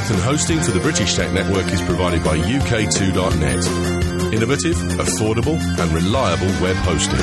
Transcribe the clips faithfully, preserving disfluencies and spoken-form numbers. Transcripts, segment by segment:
bandwidth and hosting for the British Tech Network is provided by U K two dot net. Innovative, affordable and reliable web hosting.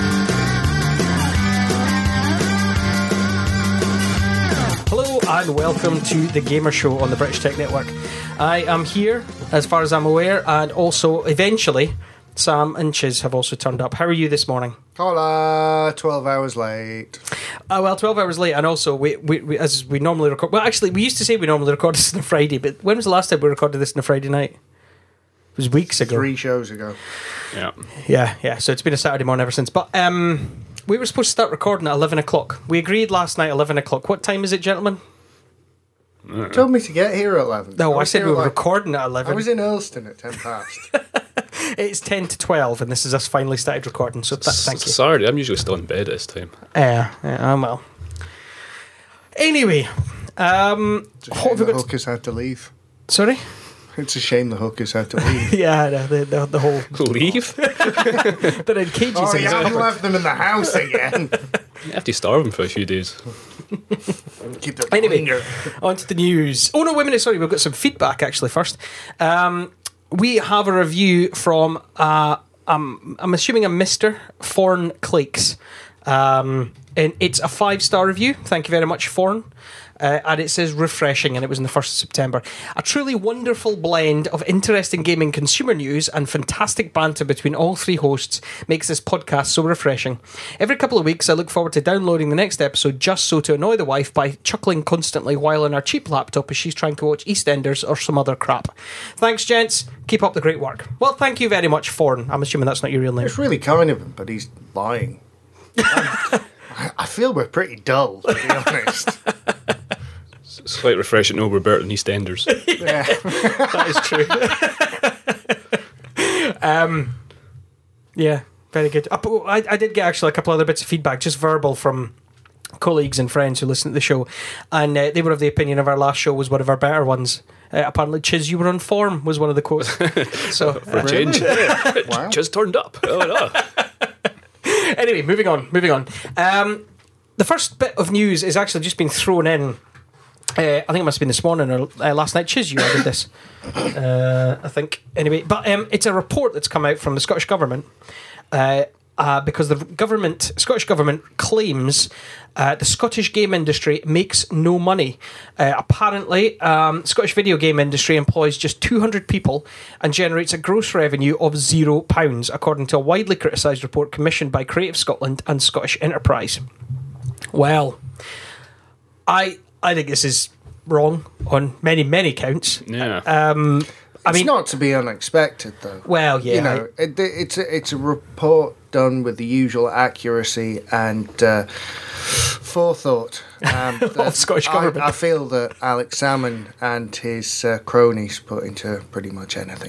Hello and welcome to the Gamer Show on the British Tech Network. I am here, as far as I'm aware, and also, eventually, Sam and Chiz have also turned up. How are you this morning? Hola, twelve hours late. Uh, well, twelve hours late, and also, we, we, we as we normally record... Well, actually, we used to say we normally record this on a Friday, but when was the last time we recorded this on a Friday night? It was weeks ago. Three shows ago. Yeah. Yeah, yeah, so it's been a Saturday morning ever since. But um, we were supposed to start recording at eleven o'clock. We agreed last night, eleven o'clock. What time is it, gentlemen? You told me to get here at eleven. No, I, I said here we were like, recording at eleven. I was in Earlston at ten past. It's ten to twelve, and this is us finally started recording, so th- thank you. Sorry, I'm usually still in bed at this time. Yeah, yeah, I'm well. Anyway, um, It's a what shame have we the got? hookers had to leave. Sorry? It's a shame the hookers had to leave. Yeah, no, the, the, the whole... Leave? They're in cages. Oh, in you the haven't cupboard. left them in the house again. You have to starve them for a few days. Keep the Anyway, finger. on to the news. Oh, no, wait a minute, sorry, we've got some feedback, actually, first. Um, we have a review from, uh, um, I'm assuming a Mister Forn Clakes. Um, and it's a five-star review. Thank you very much, Forn. Uh, and it says refreshing, and it was on the first of September. A truly wonderful blend of interesting gaming consumer news and fantastic banter between all three hosts makes this podcast so refreshing. Every couple of weeks, I look forward to downloading the next episode just so to annoy the wife by chuckling constantly while on our cheap laptop as she's trying to watch EastEnders or some other crap. Thanks, gents. Keep up the great work. Well, thank you very much, Forn. I'm assuming that's not your real name. It's really kind of him, but he's lying. I, I feel we're pretty dull, to be honest. It's quite refreshing to know we're better than EastEnders. Yeah. That is true. um, yeah, very good. Uh, but I, I did get actually a couple other bits of feedback, just verbal from colleagues and friends who listen to the show, and uh, they were of the opinion of our last show was one of our better ones. Uh, apparently, Chiz, you were on form was one of the quotes. So For uh, a change. Wow. Just turned up. Oh, no. Anyway, moving on, moving on. Um, the first bit of news is actually just been thrown in. Uh, I think it must have been this morning or uh, last night. Chiz, you added this, uh, I think. Anyway, but um, it's a report that's come out from the Scottish Government uh, uh, because the government, Scottish Government claims uh, the Scottish game industry makes no money. Uh, apparently, um, Scottish video game industry employs just two hundred people and generates a gross revenue of zero pounds, according to a widely criticised report commissioned by Creative Scotland and Scottish Enterprise. Well, I... I think this is wrong on many, many counts. Yeah. Um, I It's mean, not to be unexpected, though. well, yeah. You know, it, it's a, it's a report done with the usual accuracy and uh, forethought. Um, that Scottish I, Government. I feel that Alex Salmon and his uh, cronies put into pretty much anything.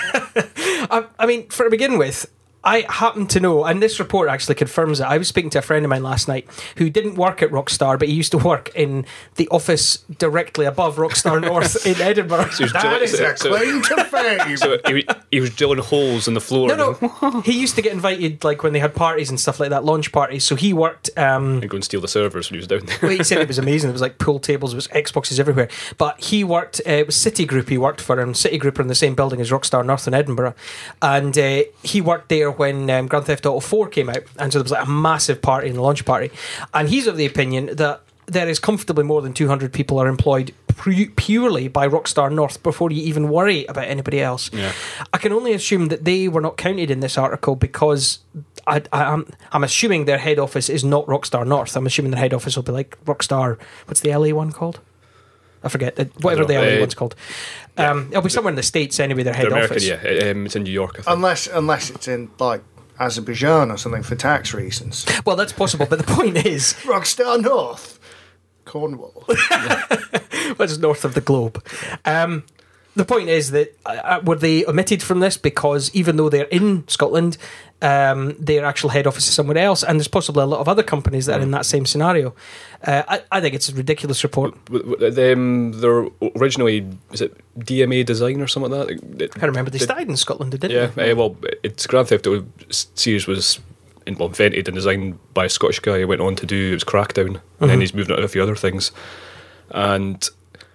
I, I mean, for to begin with, I happen to know, and this report actually confirms it. I was speaking to a friend of mine last night who didn't work at Rockstar, but he used to work in the office directly above Rockstar North in Edinburgh. So he was That drilling- is a so- claim to fame. So he, he was drilling holes in the floor. No, no. He used to get invited, like when they had parties and stuff like that, launch parties. So he worked. Um, And go and steal the servers when he was down there. well, he said it was amazing. There was like pool tables, there was Xboxes everywhere. But he worked. Uh, it was Citigroup. He worked for, and Citigroup are in the same building as Rockstar North in Edinburgh, and uh, he worked there when um, Grand Theft Auto four came out, and so there was like a massive party and a launch party. And he's of the opinion that there is comfortably more than two hundred people are employed pu- purely by Rockstar North before you even worry about anybody else. Yeah. I can only assume that they were not counted in this article because I, I, I'm, I'm assuming their head office is not Rockstar North. I'm assuming their head office will be like Rockstar. What's the L A one called? I forget. uh, Whatever the know, L A uh, one's called. Um, it'll be somewhere in the States anyway, their head They're American, office. yeah. Um, it's in New York, I think. Unless, unless it's in, like, Azerbaijan or something for tax reasons. Well, that's possible, but the point is, Rockstar North. Cornwall. what's north of the globe? Um, the point is that uh, were they omitted from this because even though they're in Scotland, um, their actual head office is somewhere else, and there's possibly a lot of other companies that are in that same scenario. Uh, I, I think it's a ridiculous report. W- w- Them, they're originally, is it D M A Design or something like that? It- I remember they did- started in Scotland, didn't Yeah, they? uh, well, its Grand Theft Auto series was in, well, invented and designed by a Scottish guy who went on to do, it was Crackdown, and Mm-hmm. then he's moved on to a few other things. And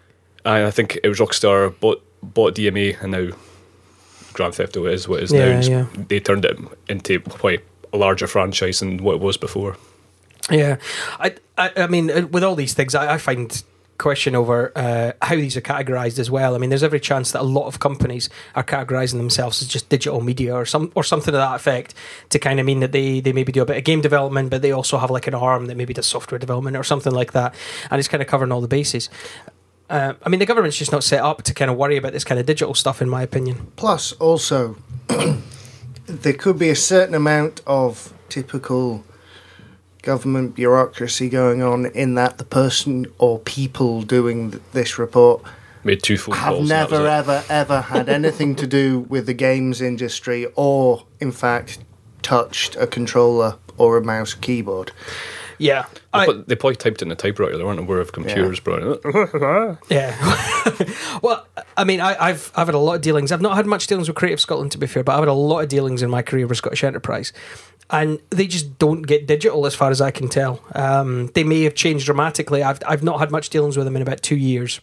I, I think it was Rockstar bought bought D M A, and now Grand Theft Auto is what it is Yeah, now. It's- yeah. They turned it into quite a larger franchise than what it was before. Yeah, I, I, I mean, uh, with all these things, I, I find question over uh, how these are categorized as well. I mean, there's every chance that a lot of companies are categorizing themselves as just digital media or some or something to that effect, to kind of mean that they they maybe do a bit of game development, but they also have like an arm that maybe does software development or something like that, and it's kind of covering all the bases. Uh, I mean, the government's just not set up to kind of worry about this kind of digital stuff, in my opinion. Plus, also, there could be a certain amount of typical government bureaucracy going on in that the person or people doing th- this report Made two phone have calls. and that was never, it. ever, ever had anything to do with the games industry or, in fact, touched a controller or a mouse keyboard. Yeah, They, I, pro- they probably typed in a typewriter. They weren't aware of computers, bro. yeah. Well, I mean, I, I've I've had a lot of dealings. I've not had much dealings with Creative Scotland, to be fair, but I've had a lot of dealings in my career with Scottish Enterprise, and they just don't get digital, as far as I can tell. Um, they may have changed dramatically. I've I've not had much dealings with them in about two years.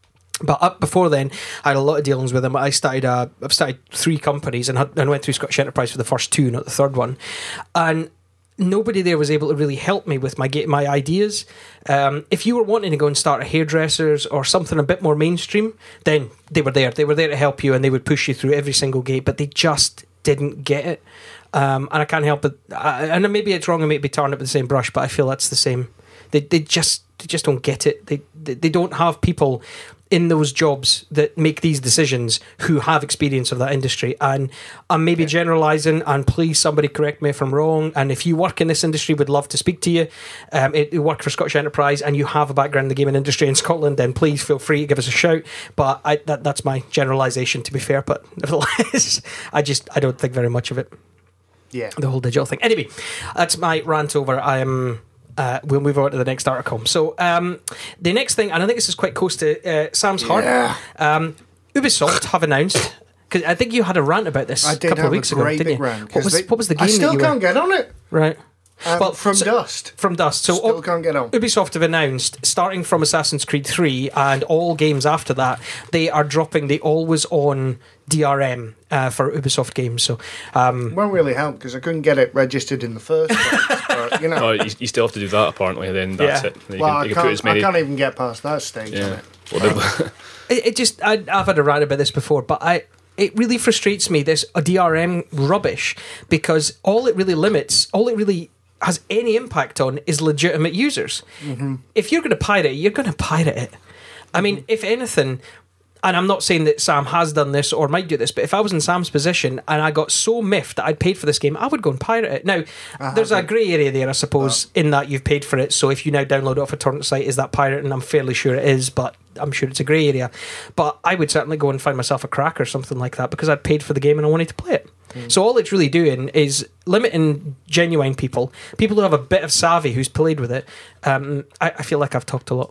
But up before then, I had a lot of dealings with them. I started, uh, I've started three companies and, had, and went through Scottish Enterprise for the first two, not the third one. And nobody there was able to really help me with my my ideas. Um, if you were wanting to go and start a hairdressers or something a bit more mainstream, then they were there. They were there to help you, and they would push you through every single gate. But they just didn't get it, um, and I can't help it. I, and maybe it's wrong, and maybe tarring it with the same brush, but I feel that's the same. They they just they just don't get it. They they, they don't have people in those jobs that make these decisions who have experience of that industry. And I'm maybe Okay. generalising, and please somebody correct me if I'm wrong, and if you work in this industry, would love to speak to you, um, it, you work for Scottish Enterprise and you have a background in the gaming industry in Scotland, then please feel free to give us a shout. But I, that, that's my generalisation, to be fair, but nevertheless I just I don't think very much of it, Yeah. the whole digital thing. Anyway, that's my rant over. I am Uh, we'll move on to the next article. So um, the next thing, and I think this is quite close to uh, Sam's heart. Yeah. Um, Ubisoft have announced, because I think you had a rant about this I a did couple have of weeks a ago, great didn't big you? rant. What 'cause was, they- what was the game I still that you can't were, get on it. right? Um, Well, from so- Dust. From Dust. So Still all- can't get on. Ubisoft have announced, starting from Assassin's Creed three and all games after that, they are dropping the always-on D R M uh, for Ubisoft games. So um, Won't really help because I couldn't get it registered in the first place. But, you know, Oh, you, you still have to do that apparently. Then that's Yeah. it. You well, can, I, you can put as can't, I many. can't even get past that stage on Yeah. it. Well, they- it, it just I, I've had a rant about this before, but I it really frustrates me, this uh, D R M rubbish, because all it really limits, all it really has any impact on is legitimate users. Mm-hmm. If you're going to pirate it, you're going to pirate it. I mean, if anything, and I'm not saying that Sam has done this or might do this, but if I was in Sam's position and I got so miffed that I'd paid for this game, I would go and pirate it. Now, there's a haven't. grey area there, I suppose, in that you've paid for it. So if you now download it off a torrent site, is that pirating? I'm fairly sure it is, but I'm sure it's a grey area. But I would certainly go and find myself a crack or something like that because I'd paid for the game and I wanted to play it. So all it's really doing is limiting genuine people, people who have a bit of savvy who's played with it. Um, I, I feel like I've talked a lot.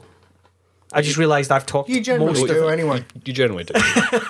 I just realised I've talked You generally most of do it. anyway. you generally do.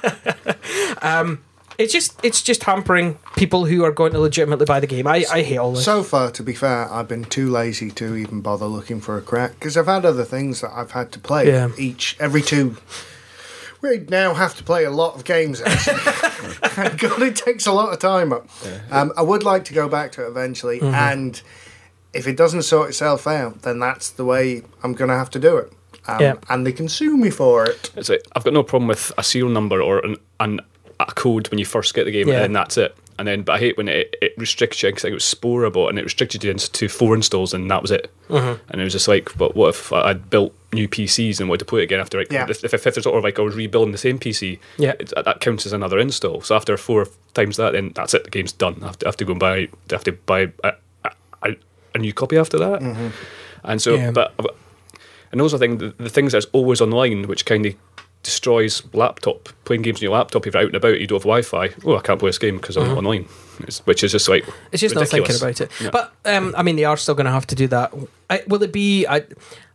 It's just it's just hampering people who are going to legitimately buy the game. I, I hate all this. So far, to be fair, I've been too lazy to even bother looking for a crack because I've had other things that I've had to play Yeah. each every two. We now have to play a lot of games. Actually, Thank God, it takes a lot of time up. Um, I would like to go back to it eventually, Mm-hmm. and if it doesn't sort itself out, then that's the way I'm going to have to do it. Um, Yeah. And they can sue me for it. It's like, I've got no problem with a serial number or an, an a code when you first get the game, Yeah. and then that's it. And then, but I hate when it, it restricts you because it was Spore I bought, and it restricted you into four installs, and that was it. Mm-hmm. And it was just like, but what if I'd built new P Cs and wanted to play it again after? Like, Yeah. if, if, if it's sort of like I was rebuilding the same P C, Yeah. it, that counts as another install. So after four times that, then that's it. The game's done. I have to, I have to go and buy. I have to buy a, a, a new copy after that. Mm-hmm. And so, Yeah. but and also I think the, the things that's always online, which kind of destroys laptop playing games on your laptop. If you're out and about, you don't have Wi-Fi. Oh, I can't play this game because I'm online. It's, which is just like It's just ridiculous. not thinking about it. Yeah. But um, I mean, they are still going to have to do that. I, will it be? I,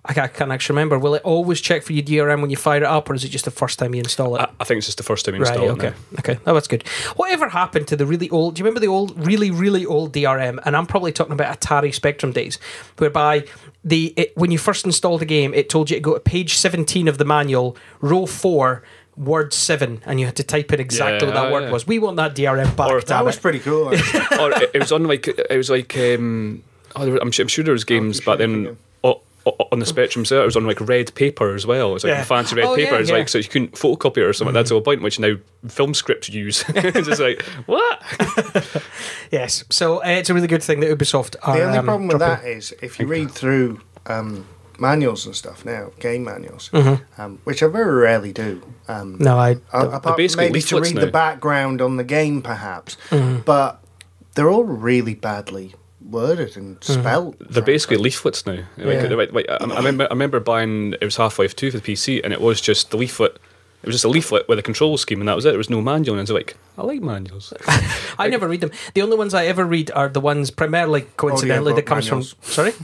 I can't, I can't actually remember. Will it always check for your D R M when you fire it up, or is it just the first time you install it? I, I think it's just the first time you Right, install okay. it now. Okay, oh, that's good. Whatever happened to the really old, do you remember the old, really, really old D R M? And I'm probably talking about Atari Spectrum days, whereby the it, when you first installed a game, it told you to go to page seventeen of the manual, row four, word seven, and you had to type in exactly Yeah, what that oh, word yeah. was. We want that D R M back, Or- damn That was it. pretty cool. actually. Or it, it was on like it was like um, oh, there were, I'm, sure, I'm sure there was games sure back then again. o- o- on the Spectrum set. It was on like red paper as well. It was like Yeah. fancy red Oh, paper. yeah, It's yeah. like so you couldn't photocopy it or something. That's a point which now film scripts use. It's just like what? Yes, so uh, it's a really good thing that Ubisoft are. The only um, problem with dropping- that is if you read through um, manuals and stuff now, game manuals, um, which I very rarely do. Um, No, I. a- apart from basically maybe to leaflets read now. the background on the game, perhaps, Mm-hmm. but they're all really badly worded and Mm-hmm. spelled. They're basically leaflets now. Like, Yeah. like, like, I, I remember, I remember buying it was Half-Life two for the P C, and it was just the leaflet. It was just a leaflet with a control scheme, and that was it. There was no manual, and I was like, I like manuals. I never read them. The only ones I ever read are the ones primarily, coincidentally, that Audiobook comes manuals. from. Sorry?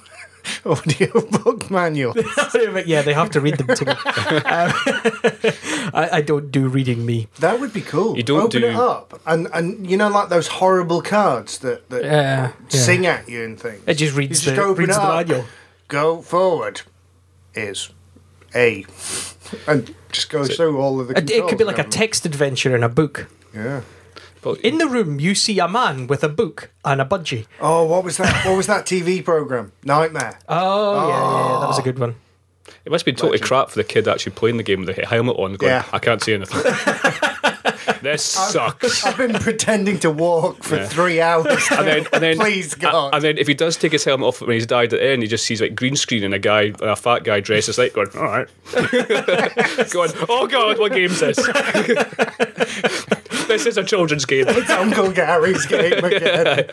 Audiobook manual. Yeah, they have to read them to me. Um, I, I don't do reading me. That would be cool. You don't Open do- it up, and and you know, like those horrible cards that, that Yeah, yeah. sing at you and things. It just reads You just the, open reads it the up. manual. Go forward is A, and just goes through all of the. It, it could be controls like a and text adventure in a book. everything. Yeah. But In the room, you see a man with a book and a budgie. Oh, what was that? What was that T V program? Nightmare. Oh, yeah, yeah, that was a good one. it must be totally Legend. crap for the kid actually playing the game with the helmet on, going, Yeah. I can't see anything. This sucks. I've been pretending to walk for Yeah. three hours. And then, and then, Please, God. And then, if he does take his helmet off when he's died at the end, he just sees like green screen and a guy, a fat guy dressed as like going, all right, going, oh God, what game's this? This is a children's game. It's Uncle Gary's game again.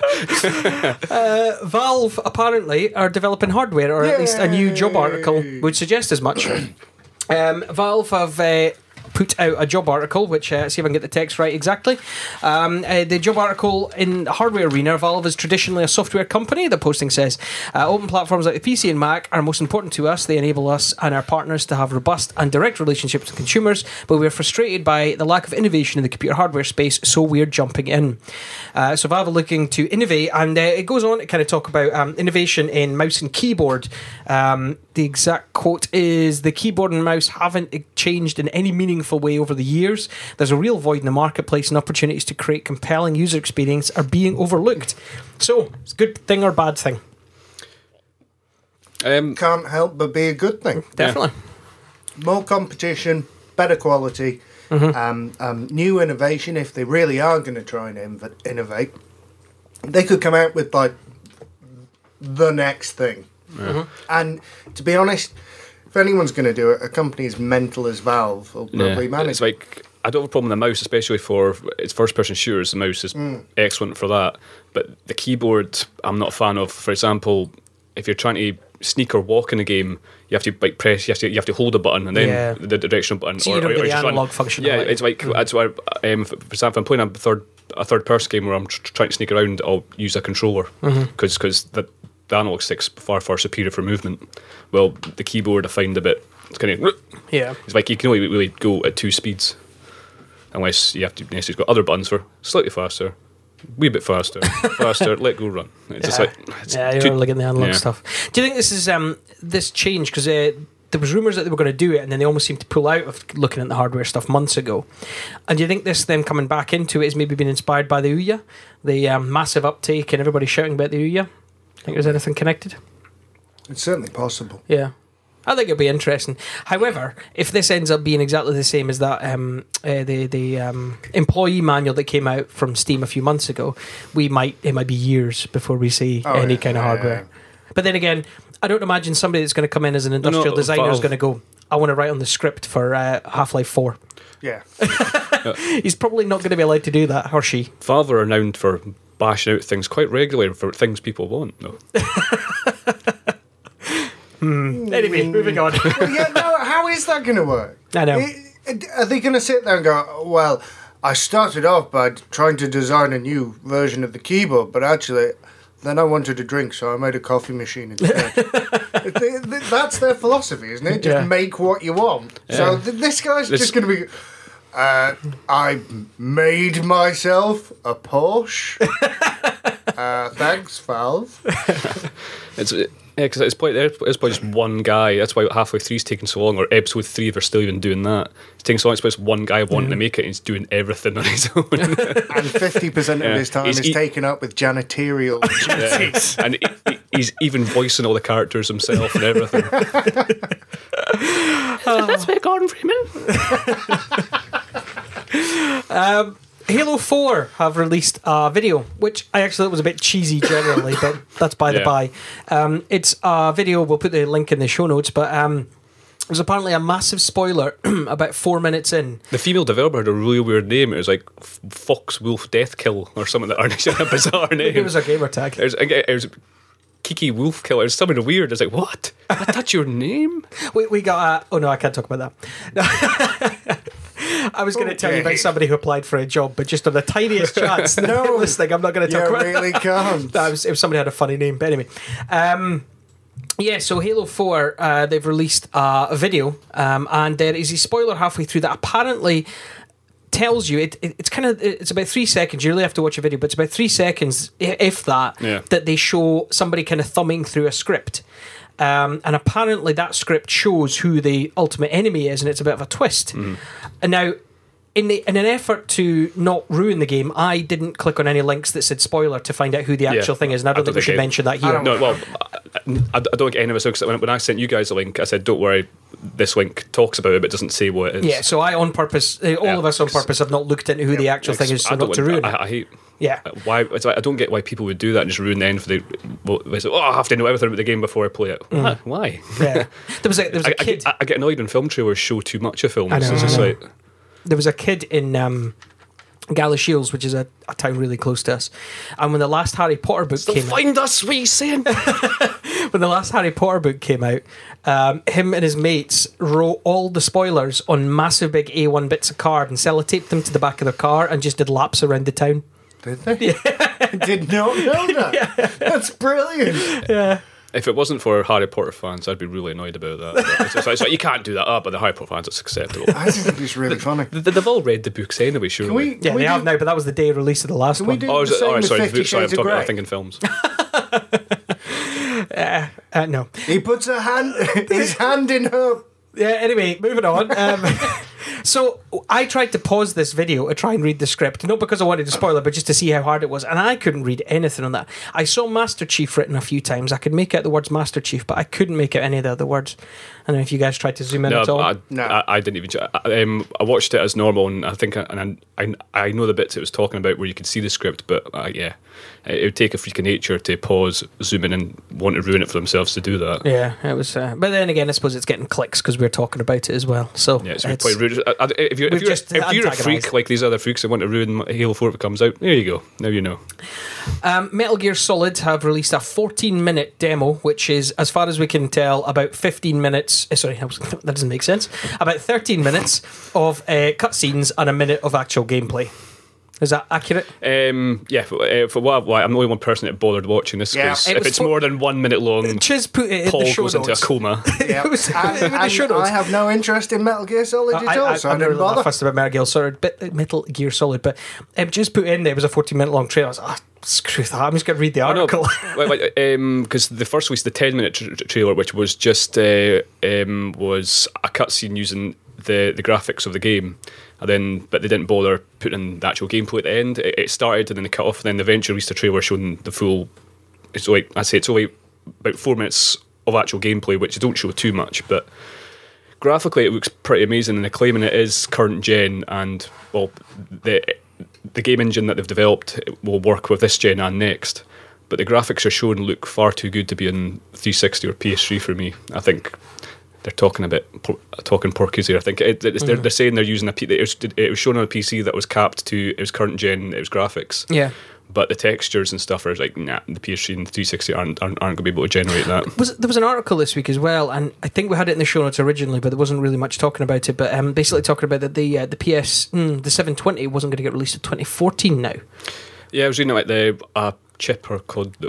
Valve apparently are developing hardware, or at least a new job article would suggest as much. Um, Valve have uh, put out a job article, which, uh, see if I can get the text right exactly. Um, uh, the job article in the hardware arena, Valve is traditionally a software company, the posting says. Uh, open platforms like the P C and Mac are most important to us. They enable us and our partners to have robust and direct relationships with consumers, but we're frustrated by the lack of innovation in the computer hardware space, so we're jumping in. Uh, so Valve are looking to innovate, and uh, it goes on to kind of talk about um, innovation in mouse and keyboard. Um, the exact quote is, the keyboard and mouse haven't changed in any meaningful way over the years. There's a real void in the marketplace, and opportunities to create compelling user experience are being overlooked. So, it's a good thing or bad thing? Um, Can't help but be a good thing. Definitely. More competition, better quality, Mm-hmm. um, um, new innovation. If they really are going to try and inv- innovate, they could come out with like the next thing. Mm-hmm. And to be honest, if anyone's going to do it, a company as mental as Valve will probably yeah, manage. it's like I don't have a problem with the mouse, especially for its first-person shooters. The mouse is excellent for that, but the keyboard I'm not a fan of. For example, if you're trying to sneak or walk in a game, you have to like press, you have to you have to hold a button and then Yeah. the directional button. So you don't get the just run. analog functionality. Yeah, it's like that's why. Um, for example, if I'm playing a third a third person game where I'm tr- trying to sneak around, I'll use a controller because because the the analog stick's far far superior for movement. Well, the keyboard I find a bit it's kind of Yeah. it's like you can only really go at two speeds, unless you have to necessarily got other buttons for slightly faster, wee bit faster, faster, let go, run. It's just like it's yeah, you're too- looking at the analog yeah. stuff. Do you think this is um this change because uh, there was rumours that they were going to do it, and then they almost seemed to pull out of looking at the hardware stuff months ago? And do you think this them coming back into it has maybe been inspired by the Ouya, the um, massive uptake and everybody shouting about the Ouya? Think there's anything connected? It's certainly possible. Yeah. I think it'll be interesting. However, if this ends up being exactly the same as that um, uh, the the um, employee manual that came out from Steam a few months ago, we might it might be years before we see Oh, any yeah, kind of yeah, hardware. yeah. But then again, I don't imagine somebody that's going to come in as an industrial no, designer is Valve- going to go, I want to write on the script for uh, Half-Life four. Yeah. He's probably not going to be allowed to do that, or she. Valve are renowned for bashing out things quite regularly for things people want. No, Anyway, moving on. Well, yeah, no, how is that going to work? I know. I- Are they going to sit there and go, well, I started off by trying to design a new version of the keyboard, but actually Then I wanted a drink, so I made a coffee machine instead. Th- th- That's their philosophy, isn't it? Just Yeah. make what you want. So th- this guy's This- just going to be. Uh, I made myself a Porsche. uh, thanks, Valve. It's yeah, because it's probably it's probably just one guy. That's why halfway three's taking so long, or episode three if they're still even doing that. It's taking so long. It's just one guy wanting to make it, and he's doing everything on his own. And fifty percent of Yeah. his time He's is e- taken up with janitorial duties. and he, he- he's even voicing all the characters himself and everything. That's where Gordon Freeman. Um, Halo four have released a video, which I actually thought was a bit cheesy generally, but that's by the Yeah. by. Um, it's a video, we'll put the link in the show notes, but um, it was apparently a massive spoiler about four minutes in. The female developer had a really weird name. It was like F- Fox Wolf Death Kill or something that are a bizarre name. It was a gamer tag. It was, it was Kiki Wolf Killer. It was something weird. I was like, what? That's your name? We, we got, uh, oh no, I can't talk about that. I was going to tell you Okay. about somebody who applied for a job, but just on the tiniest chance, No. this thing, I'm not going to You talk about really can't. that. Was, if somebody had a funny name, but anyway. Um, yeah, so Halo four, uh, they've released uh, a video, um, and there is a spoiler halfway through that apparently tells you it, it, it's kind of it's about three seconds. You really have to watch a video, but it's about three seconds, i- if that, Yeah. that they show somebody kind of thumbing through a script. Um, and apparently that script shows who the ultimate enemy is, and it's a bit of a twist. And now, in the in an effort to not ruin the game, I didn't click on any links that said spoiler to find out who the actual Yeah. thing is, and I don't, I don't think we should think I- mention that here. don't- No, well, I, I don't think any of us. When, when I sent you guys a link, I said, "Don't worry, this link talks about it, but doesn't say what it is." Yeah, so I on purpose, uh, all Yeah, of us on 'cause- purpose have not looked into who the actual thing is, so I don't not to want- ruin I, it. I hate. Yeah. Why? It's like, I don't get why people would do that and just ruin the end for the. Well, they say, oh, I have to know everything about the game before I play it. Why? Why? Yeah, there was a there was I, a I, kid. get, I get annoyed when film trailers show too much of films. I know, It's just I know. like, There was a kid in um, Galashiels, which is a, a town really close to us, and when the last Harry Potter book they'll came out, find us, we saying. when the last Harry Potter book came out, um, him and his mates wrote all the spoilers on massive big A one bits of card and sellotaped them to the back of their car and just did laps around the town. Did they? I did not know that. That's brilliant. Yeah. If it wasn't for Harry Potter fans, I'd be really annoyed about that. But It's, it's like, it's like, you can't do that up, but the Harry Potter fans, it's acceptable. I just think it's really funny. They- They've all read the books anyway, surely. Can we? Yeah, can we they do, have now, but that was the day of release of the last Can we one. do Oh, the is it? same Oh, with sorry, Fifty sorry, I'm, Shades of talking, I'm Grey? thinking films. Uh, no. He puts a hand, his hand in her. Yeah, anyway, moving on. Um, so I tried to pause this video to try and read the script, not because I wanted to spoil it, but just to see how hard it was, and I couldn't read anything on that. I saw Master Chief written a few times. I could make out the words Master Chief, but I couldn't make out any of the other words. I don't know if you guys tried to zoom in No, at all. I, No. I, I didn't even. ch- I, um, I watched it as normal, and I think, and I, I, I know the bits it was talking about where you could see the script, but uh, yeah, it would take a freak of nature to pause, zoom in, and want to ruin it for themselves to do that. Yeah, it was. Uh, but then again, I suppose it's getting clicks because we're talking about it as well. So Yeah, it's, it's, quite rude. Uh, uh, If you're, if We've you're, just if you're a antagonised. freak like these other freaks that want to ruin Halo four if it comes out, there you go. Now you know. Um, Metal Gear Solid have released a fourteen minute demo, which is, as far as we can tell, about fifteen minutes. Uh, sorry, that doesn't make sense. About thirteen minutes of uh, cutscenes and a minute of actual gameplay. Is that accurate? Um, yeah, for, uh, for what, why, I'm the only one person that bothered watching this. Yeah, 'Cause it if was it's for- more than one minute long, Chiz put it in Paul the show goes notes. into a coma. Yeah. It was and, in the and show notes. I have no interest in Metal Gear Solid at I, all, I, so I'm I not didn't really that bother. fussed about Metal Gear Solid, but Metal Gear Solid, but um, just put in there was a fourteen minute long trailer. I was like, oh, screw that. I'm just going to read the I know, article. because the first was the ten minute tra- tra- trailer, which was just uh, um, was a cutscene using the the graphics of the game, and then but they didn't bother putting the actual gameplay at the end. It, it started and then they cut off, and then they eventually released a trailer showing the full. It's like I say, it's only about four minutes of actual gameplay, which don't show too much, but graphically it looks pretty amazing, and they're claiming it is current gen, and well, the the game engine that they've developed will work with this gen and next. But the graphics are shown look far too good to be on three sixty or P S three for me. I think they're talking a bit por- talking porkies here. I think it, it's, they're, they're saying they're using a P- it was, it was shown on a P C that was capped to it was current gen, it was graphics. Yeah. But the textures and stuff are like, nah, the P S three and the three sixty aren't aren't, aren't going to be able to generate that. Was, there was an article this week as well, and I think we had it in the show notes originally, but there wasn't really much talking about it. But um, basically talking about that the uh, the P S mm, the seven twenty wasn't going to get released in twenty fourteen now. Yeah, I was reading about the uh, chip or called the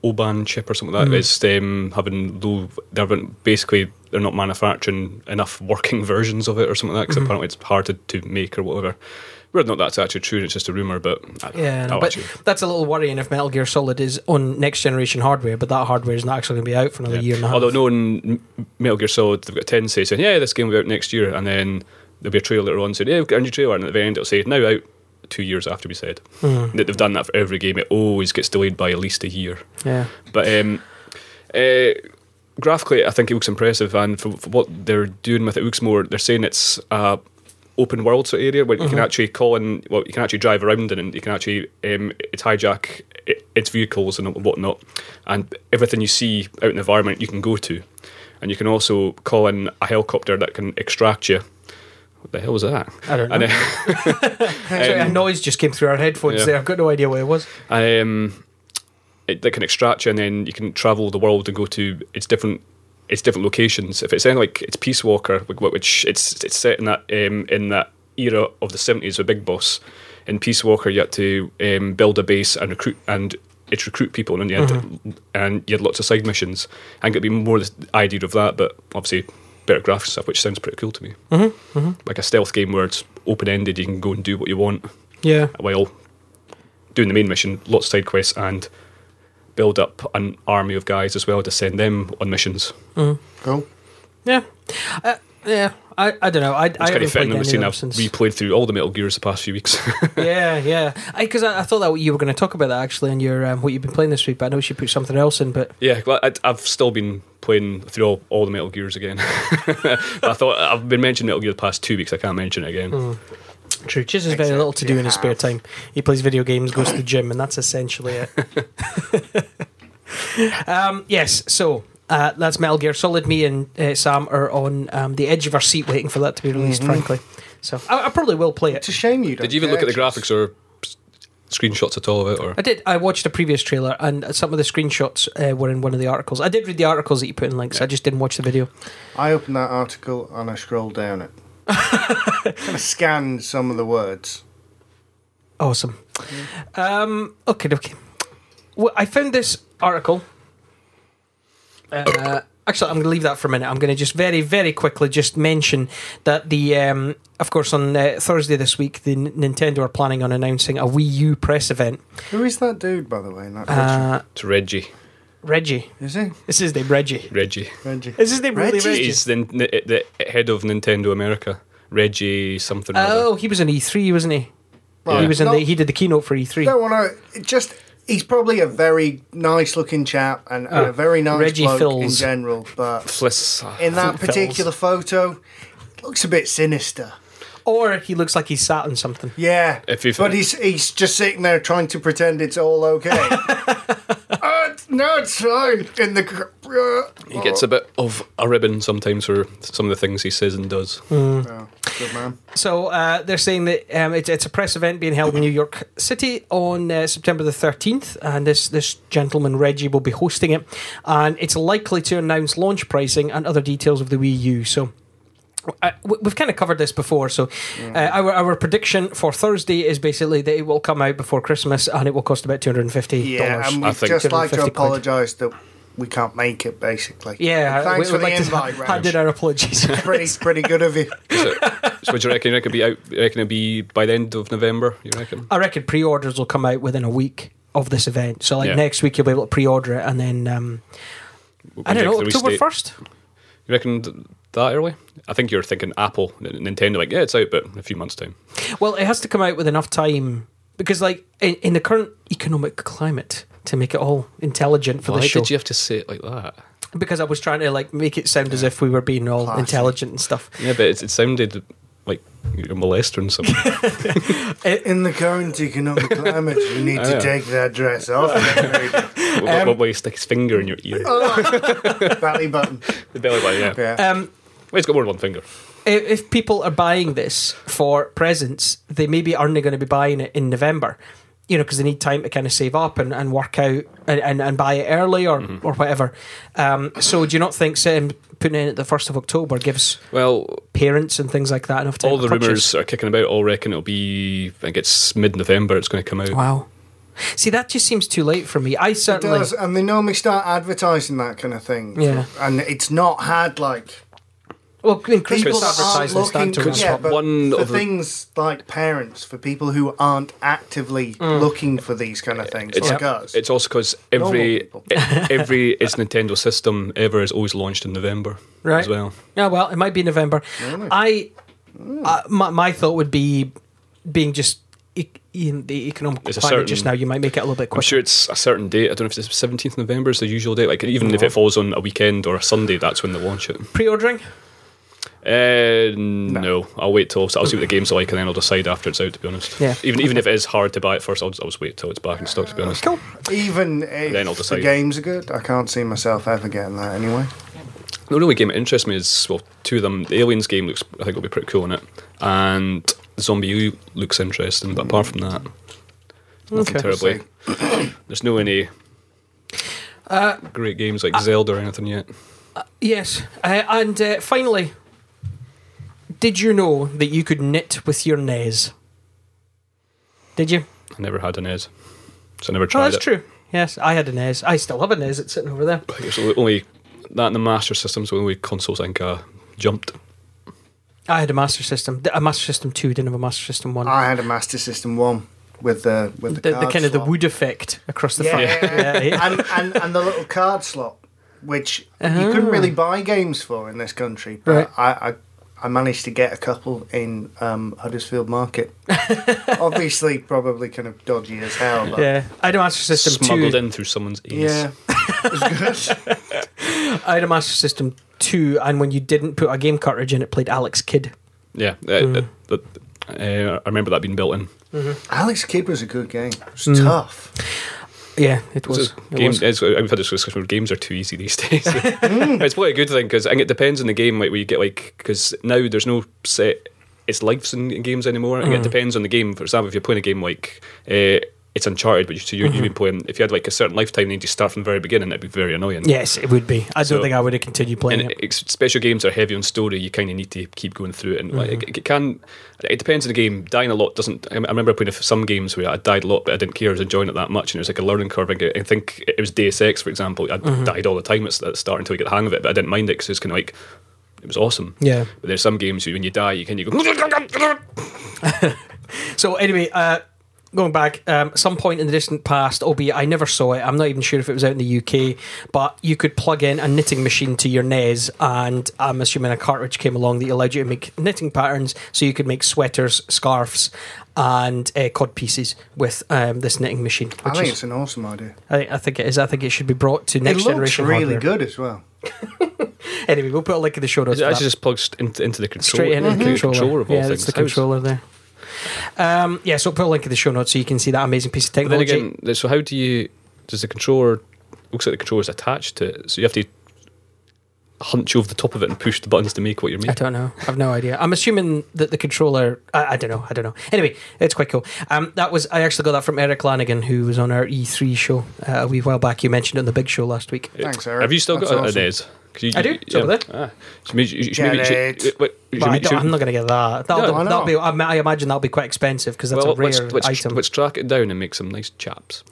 Oban chip or something like that is um, having low. They're having, basically they're not manufacturing enough working versions of it or something like that because apparently it's harder to make or whatever. Whether or not that's actually true, it's just a rumor. But I, Yeah, no, I'll but actually, that's a little worrying if Metal Gear Solid is on next generation hardware, but that hardware is not actually going to be out for another yeah. year and a half. Although knowing Metal Gear Solid, they've got a tendency saying, "Yeah, this game will be out next year," and then there'll be a trailer later on saying, "Yeah, we've got a new trailer," and at the very end it'll say, "Now out." Two years after we said Mm. that they've done that for every game. It always gets delayed by at least a year. Yeah. But um, uh, graphically, I think it looks impressive, and for, for what they're doing with it, it looks more. They're saying it's a open world sort of area where you can actually call in. Well, you can actually drive around in, and you can actually um, it's hijack it, its vehicles and whatnot, and everything you see out in the environment you can go to, and you can also call in a helicopter that can extract you. What the hell was that? I don't know. And, uh, Sorry, a noise just came through our headphones yeah. there. I've got no idea what it was. um, it, that can extract you, and then you can travel the world and go to its different its different locations. If it's anything like it's Peace Walker, which it's it's set in that um, in that era of the seventies with Big Boss. In Peace Walker, you had to um, build a base and recruit, and it's recruit people, and you had Mm-hmm. to, and you had lots of side missions. I think it'd be more the idea of that, but obviously better graphics stuff, which sounds pretty cool to me. Mm-hmm. Mm-hmm. Like a stealth game where it's open ended, you can go and do what you want. Yeah. While doing the main mission, lots of side quests, and build up an army of guys as well to send them on missions. Cool. Yeah. Uh, yeah. I, I don't know. I, I It's kind haven't of fitting. played I've any seen of I've them since. replayed through all the Metal Gears the past few weeks. yeah, yeah. Because I, I, I thought that you were going to talk about that actually in your um, what you've been playing this week, but I know you put something else in. But yeah, well, I, I've still been playing through all, all the Metal Gears again. But I thought I've been mentioning Metal Gear the past two weeks. I can't mention it again. Mm. True. Chiz has very Except little to do you in his spare have. time. He plays video games, goes to the gym, and that's essentially it. um, yes. So. Uh, that's Metal Gear Solid. Me and uh, Sam are on um, the edge of our seat waiting for that to be released, frankly. So I, I probably will play It's it. a shame you don't. Did you even look care, at the just- graphics or s- screenshots at all of it? Or I did. I watched a previous trailer, and some of the screenshots uh, were in one of the articles. I did read the articles that you put in links. I just didn't watch the video. I opened that article and I scrolled down it. Kind of scanned some of the words. Awesome. Um, okay, okay. Well, I found this article. Uh, actually, I'm going to leave that for a minute. I'm going to just very, very quickly just mention that the, um, of course, on uh, Thursday this week, the N- Nintendo are planning on announcing a Wii U press event. Who is that dude, by the way? in that Uh, to Reggie, Reggie. picture? Is he? Is his name Reggie? Reggie. Reggie. Is his name really Reggie? Reggie? He's the, the head of Nintendo America. Reggie something. or other. Oh, he was in E three, wasn't he? Well, He was in not- the. He did the keynote for E three. Don't want to. Just he's probably a very nice looking chap and, and Oh, a very nice Reggie bloke Fils. in general, but Fliss. in that Fils. particular photo, it looks a bit sinister. Or he looks like he's sat on something. Yeah, If you've- but he's he's just sitting there trying to pretend it's all okay. uh, no, it's fine. In the gr- uh, He gets a bit of a ribbon sometimes for some of the things he says and does. oh, good man. So uh, they're saying that um, it's, it's a press event being held in New York City on uh, September the thirteenth, and this this gentleman Reggie will be hosting it, and it's likely to announce launch pricing and other details of the Wii U. So. Uh, w- we've kind of covered this before, so uh, our our prediction for Thursday is basically that it will come out before Christmas and it will cost about two hundred and fifty Yeah, dollars. and I we'd think- just like to two hundred fifty quid. apologise that we can't make it. Basically, Yeah, And thanks we for would the like invite, to hand Raj. in our apologies. Pretty pretty good of you. So, so what do you reckon? You reckon it'll be out? You reckon it'll be by the end of November? You reckon? I reckon pre-orders will come out within a week of this event. So, like Yeah. next week, you'll be able to pre-order it, and then um, I don't know, Release October date. first. You reckon th- that early? I think you're thinking Apple, N- Nintendo. Like, yeah, it's out, but in a few months' time. Well, it has to come out with enough time because, like, in, in the current economic climate, to make it all intelligent for Why the show. did you have to say it like that? Because I was trying to like make it sound as if we were being all Classy. intelligent and stuff. Yeah, but it, it sounded like you're a molester and something. In the current economic climate, you need I to know. take that dress off. what, what, what way he stick his finger in your ear? Belly button. The belly button, yeah. Yeah. Um, Well, he's got more than one finger. if, if people are buying this for presents, they maybe aren't going to be buying it in November. You know, because they need time to kind of save up and, and work out and, and, and buy it early or, Mm-hmm. or whatever. Um, so, do you not think setting, putting it in at the first of October gives Well, parents and things like that enough time all to the purchase? rumours are kicking about. All reckon it'll be. I think it's mid-November. It's going to come out. Wow. See, that just seems too late for me. I It certainly. does, and they normally start advertising that kind of thing. Yeah. And it's not had like Well, in people Christmas that aren't advertising stand looking. to ramp Yeah, up. but One for of the- things like parents, for people who aren't actively looking for these kind of things, It's, like us. it's also because every Normal e- every is Nintendo system ever is always launched in November Right. as well. Yeah, well, it might be November. I, uh, my, my thought would be, being just e- in the economic There's a climate certain- just now, you might make it a little bit I'm quicker. sure it's a certain date. I don't know if it's seventeenth of November is the usual date. Like even if it falls on a weekend or a Sunday, that's when they launch it. Pre-ordering? Uh, no. I'll wait till I'll see what the game's like, and then I'll decide after it's out. To be honest, Yeah. Even even if it is hard to buy it first, I'll just, I'll just wait till it's back in stock. To be honest, Cool. Even if Then I'll the decide. games are good, I can't see myself ever getting that anyway. the only game that interests me is well, two of them. The Aliens game looks, I think, will be pretty cool in it, and Zombie U looks interesting. But apart from that, nothing Okay. terribly. There's no any Uh, great games like Zelda or anything yet. Yes. Uh, and uh, finally, did you know that you could knit with your N E S? Did you? I never had an E S, so I never Oh, tried that's it. true. Yes, I had an N E S. I still have an N E S. It's sitting over there. I think it's the only that and the Master System's the only consoles I think I jumped. I had a Master System. A Master System two, didn't have a Master System one. I had a Master System one with the with the, the, the card kind of the slot. wood effect across the Yeah, front. yeah, yeah. and, and and the little card slot, which Uh-huh. you couldn't really buy games for in this country, but Right. I, I I managed to get a couple in um, Huddersfield Market. Obviously, probably kind of dodgy as hell, but Yeah. I had a Master System Smuggled two. in through someone's ears. yeah, it was good. I had a Master System two, and when you didn't put a game cartridge in, it played Alex Kidd. Yeah, uh, Mm. uh, uh, I remember that being built in. Alex Kidd was a good game. It was Mm. tough. Yeah, it was. So It games, was. it's- I've had this discussion where games are too easy these days. It's probably a good thing because I think it depends on the game. Like where you get like because now there's no set it's lives in, in games anymore. I think Mm. it depends on the game. For example, if you're playing a game like uh, it's Uncharted, but you, so you, Mm-hmm. you've been playing. If you had like a certain lifetime, and you just start from the very beginning, it'd be very annoying. Yes, it would be. I don't So- think I would have continued playing And it. ex- special games are heavy on story. You kind of need to keep going through it, and like, Mm-hmm. it, it can. It depends on the game. Dying a lot doesn't. I remember playing some games where I died a lot, but I didn't care. I was enjoying it that much, and it was like a learning curve. I think it was Deus Ex, for example. I Mm-hmm. died all the time at the start until you get the hang of it, but I didn't mind it because it's kind of like it was awesome. Yeah. But there's some games where when you die, you can you go. So anyway, uh, going back, um, some point in the distant past, albeit I never saw it, I'm not even sure if it was out in the U K, but you could plug in a knitting machine to your N E S, and I'm assuming a cartridge came along that allowed you to make knitting patterns, so you could make sweaters, scarves, and uh, cod pieces with um, this knitting machine. I Which think is, it's an awesome idea. I, I think it is. I think it should be brought to next it looks generation really hardware. good as well. Anyway, we'll put a link in the show notes. It for actually that. just plugs into, into the control, Straight into the the controller. controller of all yeah, things. that's the How's- controller there. Um, yeah, so put a link in the show notes so you can see that amazing piece of But then technology. again, so how do you? Does the controller looks like the controller's attached to it? So you have to hunch over the top of it and push the buttons to make what you're I making. don't know. I've no idea. I'm assuming that the controller. I, I don't know. I don't know. Anyway, it's quite cool. Um, that was. I actually got that from Eric Lanigan, who was on our E three show uh, a wee while back. You mentioned it on the big show last week. Thanks, Eric. Have you still That's got awesome. an E S? 'Cause you- I do. It's over there. Ah. So maybe you should, maybe you Get should, it. wait, you But should, I you don't, should- I'm not going to get that. That'll, No, why that'll be. not? I, I imagine that'll be quite expensive because that's well, a rare let's, let's, item. let's track it down and make some nice chaps.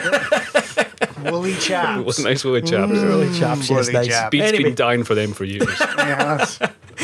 Woolly chaps. nice woolly chaps. Really chaps, yes, Woolly nice. chaps. Beats Anyway. been dying for them for years. Yes.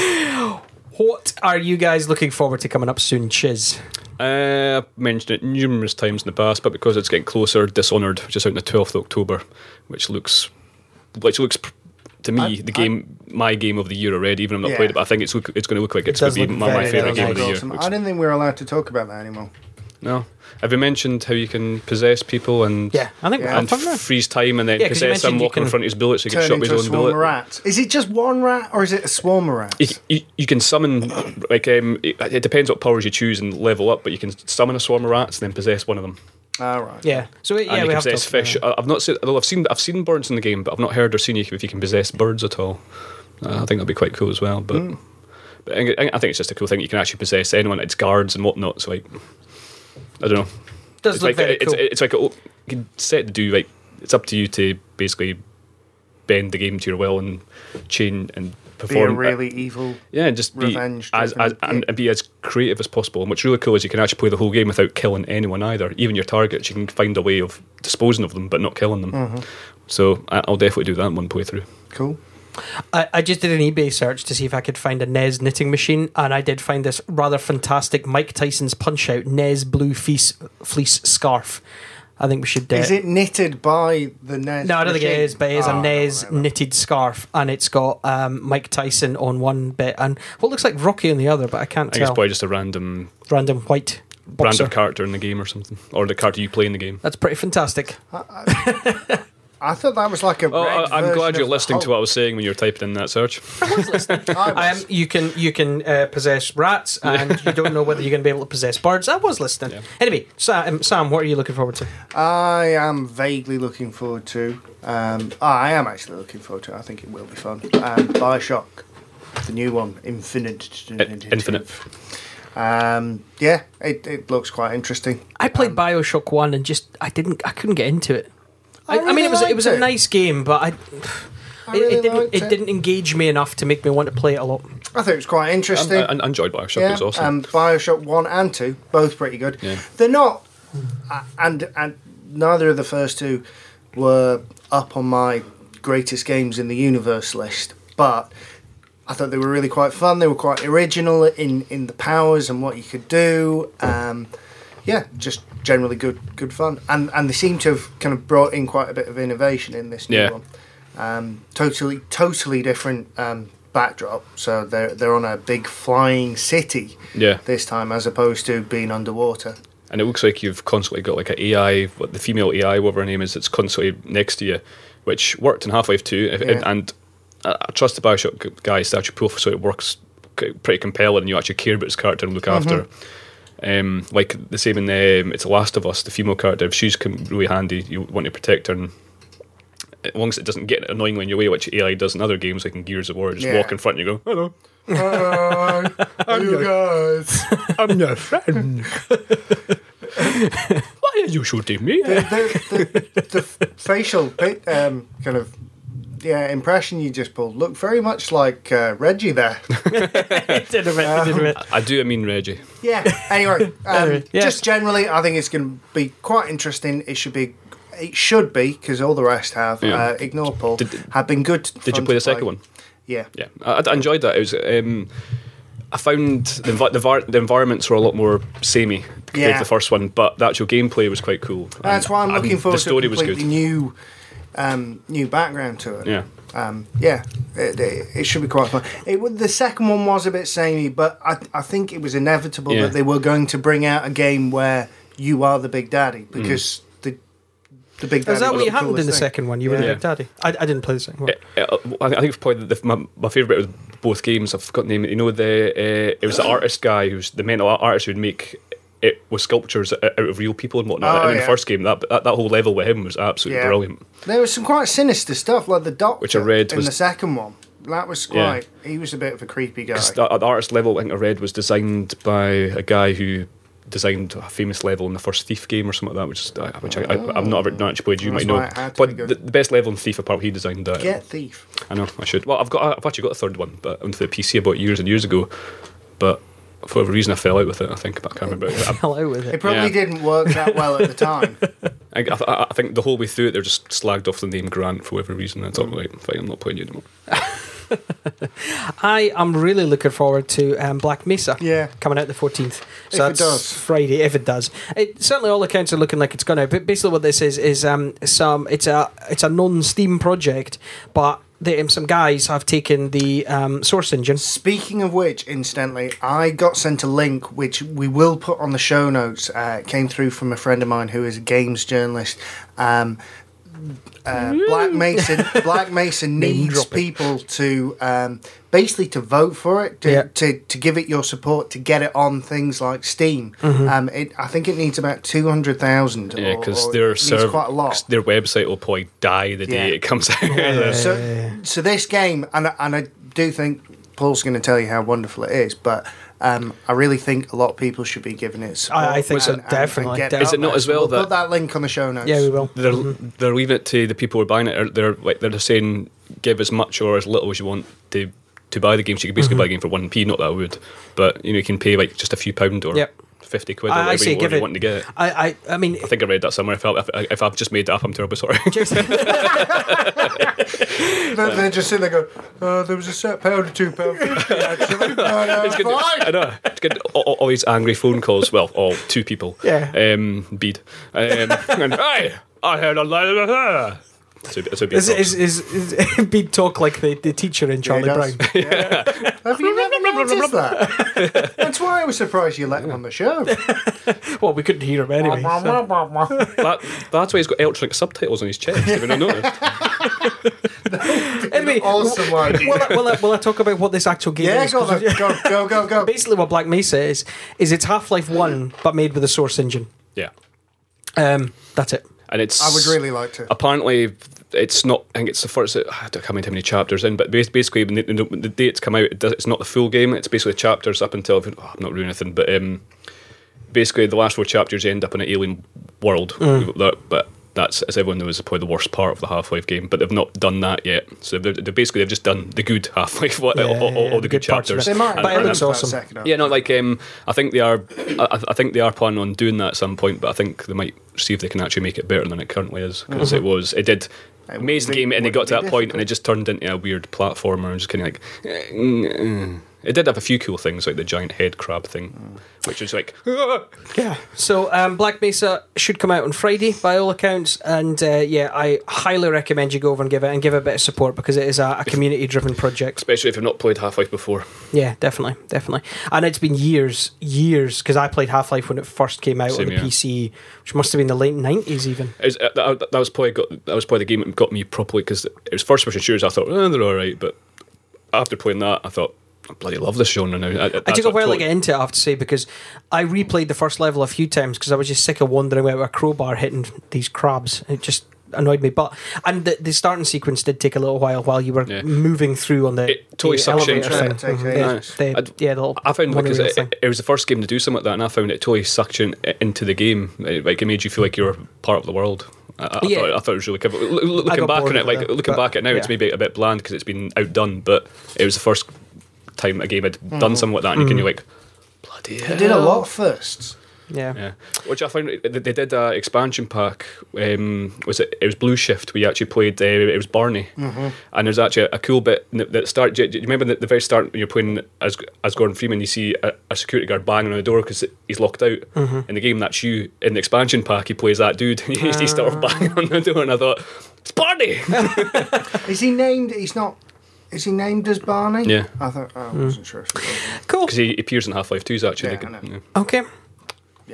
What are you guys looking forward to coming up soon, Chiz? Uh, I've mentioned it numerous times in the past, but because it's getting closer, Dishonored, which is out on the twelfth of October, which looks, which looks pr- to me I- the game, my game of the year already. Even though I've not Yeah. played it, but I think it's look, it's going to look like it's It going does to be look my, my very, favorite very game of the year. Awesome. Looks- I didn't think we were allowed to talk about that anymore. no, have you mentioned how you can possess people and Yeah, I think Yeah. I'll and talk about it. freeze time and then Yeah, 'cause you possess him, mentioned you walking in can front of his bullets, so he can Turn shot into with a his own swarm bullet. of rats. Is it just one rat or is it a swarm of rats? You, you, you can summon, like, um, it, it depends what powers you choose and level up, but you can summon a swarm of rats and then possess one of them. All right. Yeah. So yeah, and you we can have possess talked about fish. that. I- I've not seen, although I've seen, I've seen birds in the game, but I've not heard or seen if you can possess birds at all. Uh, I think that'd be quite cool as well. But, Hmm. but I, I think it's just a cool thing. You can actually possess anyone, its guards and whatnot. So like, I don't know. Does It's look like very it's, cool. it's like a, you can set to do like it's up to you to basically bend the game to your will and chain and perform. Be a really evil. Yeah, just be revenge as, as and, and be as creative as possible. And what's really cool is you can actually play the whole game without killing anyone either. Even your targets, you can find a way of disposing of them but not killing them. Mm-hmm. So I- I'll definitely do that in one playthrough. Cool. I, I just did an eBay search to see if I could find a N E S knitting machine, and I did find this rather fantastic Mike Tyson's Punch-Out N E S Blue Fleece, fleece Scarf. I think we should... Uh, Is it knitted by the N E S? No, I don't think it machine? is, but it is Oh, a N E S no, no. knitted scarf, and it's got um, Mike Tyson on one bit and what looks like Rocky on the other, but I can't I think it's tell. probably just a random Random white boxer. random character in the game or something, or the character you play in the game. That's pretty fantastic. I thought that was like a. Oh, red I- I'm version glad you're of the listening to Hulk. what I was saying when you were typing in that search. I was. Um, you can you can uh, possess rats, and you don't know whether you're going to be able to possess birds. I was listening. Yeah. Anyway, Sam, Sam, what are you looking forward to? I am vaguely looking forward to. Um, oh, I am actually looking forward to. I think it will be fun. Um, Bioshock, the new one, Infinite. Infinite. Um, yeah, it, it looks quite interesting. I played Um, Bioshock One and just I didn't I couldn't get into it. I, I I mean, really it was it was liked a it. nice game, but I. I It, really it didn't. liked It it. didn't engage me enough to make me want to play it a lot. I think it was quite interesting. I, I enjoyed Bioshock. It yeah, was awesome. um, Bioshock one and two, both pretty good. Yeah. They're not, uh, and and neither of the first two were up on my greatest games in the universe list, but I thought they were really quite fun. They were quite original in, in the powers and what you could do. Um, yeah, just generally good good fun, and and they seem to have kind of brought in quite a bit of innovation in this new Yeah. one. Um, totally totally different um, backdrop. So they're they're on a big flying city yeah. this time, as opposed to being underwater. And it looks like you've constantly got like an A I, what the female A I, whatever her name is, that's constantly next to you, which worked in Half-Life two. If- Yeah. And I I trust the Bioshock guys to actually pull so it works c- pretty compelling and you actually care about his character and look after. Um, like the same in um, It's The Last of Us, the female character, if she's com- really handy, you want to protect her. And as long as it doesn't get annoyingly in your way, which A I does in other games, like in Gears of War, just Yeah. walk in front and you go, hello. Hi, you guys. I'm your friend. Why are you shooting me? The, the, the, the facial pic- um, kind of yeah impression you just pulled looked very much like uh, Reggie there. It did a bit. It did a bit. I do, I mean Reggie. Yeah. Anyway, um, Anyway, yes. just generally, I think it's going to be quite interesting. It should be. It should be because all the rest have. Yeah. Uh, Ignore Paul Did- have been good. Did you fun play to the second one? Yeah. Yeah, I, I enjoyed that. It was. Um, I found the envi- the, var- the environments were a lot more samey compared Yeah. to the first one, but the actual gameplay was quite cool. That's And- why I'm and looking forward The story to a was completely good. new, um, new background to it. Yeah, Um, yeah, it, it, it should be quite fun. It would, the second one was a bit samey, but I, I think it was inevitable Yeah. that they were going to bring out a game where you are the Big Daddy Mm. because the the Big Daddy. Is that was what you the happened in coolest the thing. second one? You were the Yeah. Big Daddy. I, I didn't play the second one. Uh, uh, I think probably the, my, my favourite bit of both games. I've forgotten the name. You know the uh, it was the artist guy who's the mental artist who'd make it with sculptures out of real people and whatnot. Oh, and in yeah. the first game, that, that that whole level with him was absolutely Yeah. brilliant. There was some quite sinister stuff, like the Doctor, Which I read in was- the second one. That was Yeah. quite. He was a bit of a creepy guy. 'Cause the, the artist level I think I read was designed by a guy who designed a famous level in the first Thief game or something like that, which is uh, which I, I, I've not ever not actually played. You That's might know, why it had to be but good. the, the best level in Thief apart he designed that. Get Thief. I know I should. Well, I've got I've actually got a third one, but onto the P C about years and years ago. But for whatever reason, I fell out with it. I think, but I can't remember. I, Hell out with It it. probably Yeah. didn't work that well at the time. I, I, I think the whole way through it, they're just slagged off the name Grant for whatever reason. I thought, right, fine, I'm not playing you anymore. I am really looking forward to um, Black Mesa. Yeah. Coming out the fourteenth. So If it that's does. Friday, if it does. It certainly all accounts are looking like it's gonna. But basically, what this is is um some it's a it's a non-Steam project, but the, um, some guys have taken the um, Source engine. Speaking of which, incidentally, I got sent a link which we will put on the show notes. Uh, it came through from a friend of mine who is a games journalist. Um, uh, Black Mesa, Black Mesa needs dropping. people to um, basically to vote for it, to, Yeah. to to give it your support, to get it on things like Steam. Mm-hmm. Um, it, I think it needs about two hundred thousand. Yeah, because or, their it needs serv- quite a 'cause lot. their website will probably die the day Yeah. it comes out. So, so this game, and I- and I do think Paul's going to tell you how wonderful it is, but um, I really think a lot of people should be giving it support. I- I think so, and- and- definitely, and get definitely. Is it not out as there. well We'll that- put that link on the show notes? Yeah, we will. They're they're leaving it to the people who are buying it. Or they're like they're just saying give as much or as little as you want to to buy the game. So you can basically Mm-hmm. buy the game for one p. Not that I would, but you know you can pay like just a few pound or Yep. fifty quid or I, I whatever say you, give whatever you it. want to get it. I, I, I mean, I think I read that somewhere. If, I, if, if I've just made that up, I'm terribly sorry. They're, they're just sitting there going, oh, there was a set pound or two pound fifty actually. No, no, It's good. fine. I know. It's good. All, all- all these angry phone calls. Well, all two people. Yeah. Um, Bede. Um, and, hey, I heard a lot. So, so Bede is, talks. is, is, is Bede talk like the, the teacher in Charlie Yeah, Brown? he does. Yeah. Have you never noticed that? That's why I was surprised you let him on the show. Well, we couldn't hear him anyway. so- that, that's why he's got electronic subtitles on his chest. Have you not noticed? Anyway, Awesome will, idea. will, I, will, I, will I talk about what this actual game Yeah, is? go, then. go, go, go, go. Basically, what Black Mesa is is it's Half-Life One, but made with a Source engine. Yeah. Um, that's it. And it's. I would really like to. Apparently, it's not. I think it's the first. I don't know how many, how many chapters in, but bas- basically, when the, the day it's come out, it does, it's not the full game. It's basically chapters up until. Oh, I'm not ruining anything, but um, basically, the last four chapters end up in an alien world. That, but that's, as everyone knows, probably the worst part of the Half-Life game. But they've not done that yet. So they're, they're basically they've just done the good Half-Life, all, Yeah, all, all, yeah, all the the good, good parts of chapters. it. They might But it have looks that awesome. second half. Yeah, no, like um, I think they are. I, I think they are planning on doing that at some point, but I think they might see if they can actually make it better than it currently is, because it was. It did. It Amazing would be- game, and it would got to be that point, and difficult. it just turned into a weird platformer, and just kind of like. eh, mm, mm. It did have a few cool things, like the giant head crab thing, which was like. Yeah. So um, Black Mesa should come out on Friday, by all accounts, and uh, yeah, I highly recommend you go over and give it and give it a bit of support because it is a, a community-driven project. Especially if you've not played Half-Life before. Yeah, definitely, definitely. And it's been years, years because I played Half-Life when it first came out Same on the here. P C, which must have been the late nineties, even. It was, uh, that, that was probably got, that was probably the game that got me properly, because it was first-person shooters. I thought, oh, they're all right, but after playing that, I thought, I bloody love this genre now. I, I took a while to get into it, I have to say, because I replayed the first level a few times because I was just sick of wandering out with a crowbar hitting these crabs. It just annoyed me. But and the, the starting sequence did take a little while while you were Yeah. moving through on the, It totally the sucks you elevator into thing. it. It takes Mhm. ages. The- I'd- yeah, the little I found because monorail it, thing. it was the first game to do something like that, and I found it totally sucked you in, into the game. It, like it made you feel like you were part of the world. I, I, Yeah. thought, I thought it was really cool. L- l- I Looking got back bored on it, of like it, looking but- back at it now, it's yeah. maybe a bit bland because it's been outdone. But it was the first time a game had done something like that, and you can be like, bloody hell. They did a lot of firsts. Yeah. Yeah, which I found they they did an expansion pack. Um, was it? It was Blue Shift. We actually played. Uh, it was Barney, and there's actually a cool bit that start. Do you remember the, the very start when you're playing as as Gordon Freeman? You see a, a security guard banging on the door because he's locked out in the game. That's you. In the expansion pack, he plays that dude. And he, he started banging on the door, and I thought, it's Barney. Is he named? He's not. Is he named as Barney? Yeah. I thought. Oh, I wasn't sure. If he was. Cool. Because he appears in Half-Life two's actually. Yeah, They I could- know. yeah. Okay. Yeah.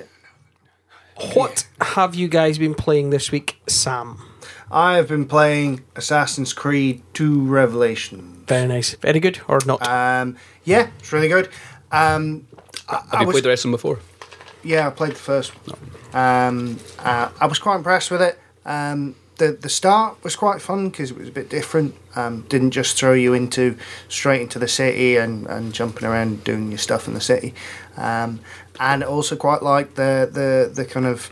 What have you guys been playing this week, Sam? I have been playing Assassin's Creed two Revelation. Very nice. Very good or not? Um, yeah, it's really good. Um, I, Have I you was, played the rest of them before? Yeah, I played the first one. Um, uh, I was quite impressed with it. Um, the the start was quite fun because it was a bit different. Um, didn't just throw you into straight into the city and, and jumping around doing your stuff in the city. Um, and also quite like the, the the kind of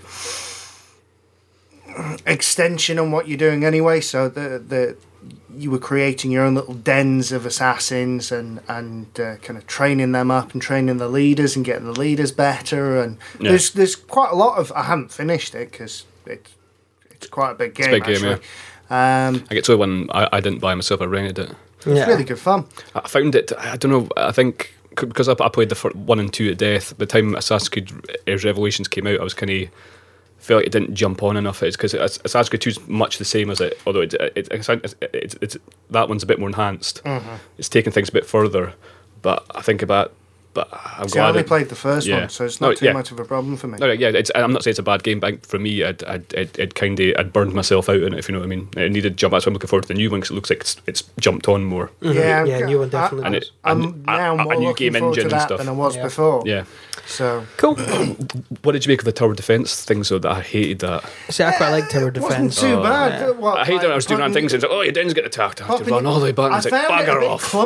extension on what you're doing anyway. So the the you were creating your own little dens of assassins and and uh, kind of training them up and training the leaders and getting the leaders better. And Yeah. there's there's quite a lot of. I haven't finished it because it's it's quite a big game. a big game, actually. Um, I get to it when I, I didn't buy myself. I rented it. yeah. it's really good fun. I found it. I don't know. I think c- because I, I played the fir- one and two to death. By the time Assassin's Creed Revelations came out, I was kind of felt like it didn't jump on enough. It's because Assassin's Creed two is much the same as it, although it, it, it, it's, it's, it's, it's that one's a bit more enhanced. Mm-hmm. It's taking things a bit further. But I think about. But I'm See, I glad. only it- played the first yeah. one, so it's not No, too yeah. much of a problem for me. No, yeah, it's, I'm not saying it's a bad game, but for me, I'd, I'd, I'd, I'd kind of I'd burned myself out in it, if you know what I mean. It needed to jump. That's why I'm looking forward to the new one because it looks like it's, it's jumped on more. Yeah, Yeah, I'm- new one definitely I, And it- I'm and now a- a more new looking game forward to engine and that stuff. than I was Yeah. before. Yeah. So Cool. What did you make of the tower defense things? Though that I hated that. See, I quite like tower it wasn't defense. too Oh, bad. yeah. What, I hated like, when I was doing random putting- things and it's like, oh, your den's get attacked. I have to popping- run all the way back. I And it's like, found it a bugger bit off. clum-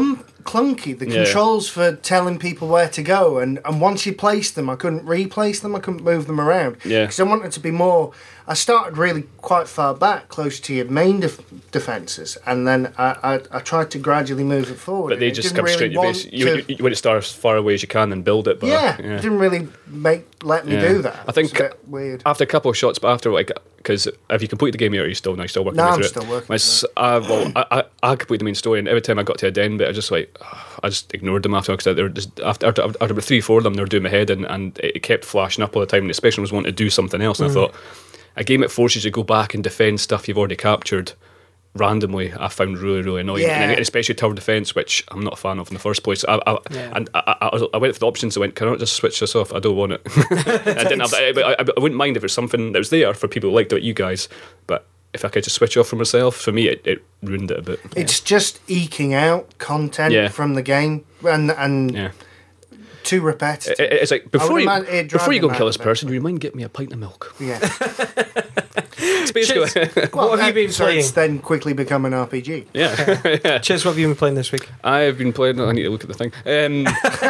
clunky. The Yeah. controls for telling people where to go, and, and once you place them, I couldn't replace them. I couldn't move them around. Yeah. Because I wanted to be more. I started really quite far back, close to your main def- defences, and then I, I I tried to gradually move it forward. But they and it just didn't come really straight to your want base. You, to- you, you want to start as far away as you can and build it. But yeah, yeah. it didn't really make let me Yeah. do that. I think It's a bit weird. after a couple of shots, but after like, because have you completed the game yet? Or are you still now still working No, your way I'm through still it? working My s- uh, well, I, I I completed the main story, and every time I got to a den bit, I just like I just ignored them after because they were just after after, after about three four of them, they were doing my head, and, and it kept flashing up all the time. And especially when I was wanting to do something else, and Mm. I thought a game that forces you to go back and defend stuff you've already captured randomly, I found really really annoying, Yeah. and especially tower defense, which I'm not a fan of in the first place. I, I, Yeah. And I, I, I went for the options. I went, can I not just switch this off? I don't want it. I didn't have. I, I, I wouldn't mind if it's something that was there for people who liked it, you guys, but if I could just switch off for myself, for me, it, it ruined it a bit. It's just eking out content Yeah. from the game, and and Yeah, too repetitive. it, it's like before would you imagine it'd drive before you go them and kill out this a bit. person, you mind getting me a pint of milk. yeah. It's basically, Cheers. What have you been so playing? It's then quickly become an R P G. yeah. Cheers, what have you been playing this week? I've been playing. I need to look at the thing. Um,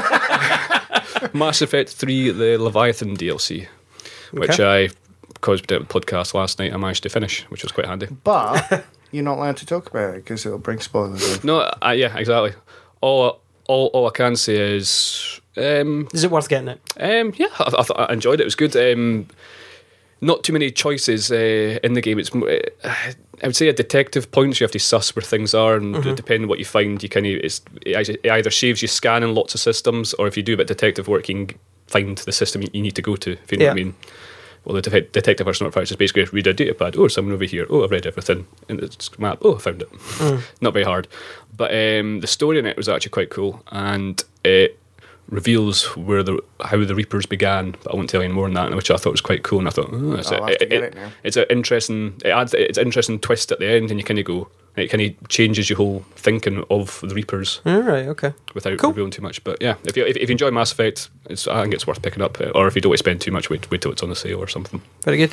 Mass Effect three, the Leviathan D L C, which I, because we did a podcast last night, I managed to finish, which was quite handy. But you're not allowed to talk about it because it'll bring spoilers in. No, uh, yeah, exactly. All, all, all I can say is, um, Is it worth getting it? um, yeah, I, I, thought I enjoyed it. It was good. Um, not too many choices uh, in the game. It's, uh, I would say, a detective points. You have to suss where things are, and Mm-hmm. depending on what you find, you kind of it's it either- it either saves you scanning lots of systems, or if you do a bit of detective work, you can find the system you need to go to. If you know what I Yeah. mean. Well, the de- detective person not just basically read a data pad. Oh, someone over here. Oh, I've read everything in the map. Oh, I found it. Mm. Not very hard, but um, the story in it was actually quite cool, and it reveals where the how the Reapers began. But I won't tell you any more than that, which I thought was quite cool. And I thought, oh, it's, I'll a, have to get it now. it's an interesting. It adds it's an interesting twist at the end, and you kind of go. It kind of changes your whole thinking of the Reapers All right, okay. without Cool. revealing too much. But yeah, if you if, if you enjoy Mass Effect, it's, I think it's worth picking up. Or if you don't want to spend too much, wait wait till it's on the sale or something. Very good.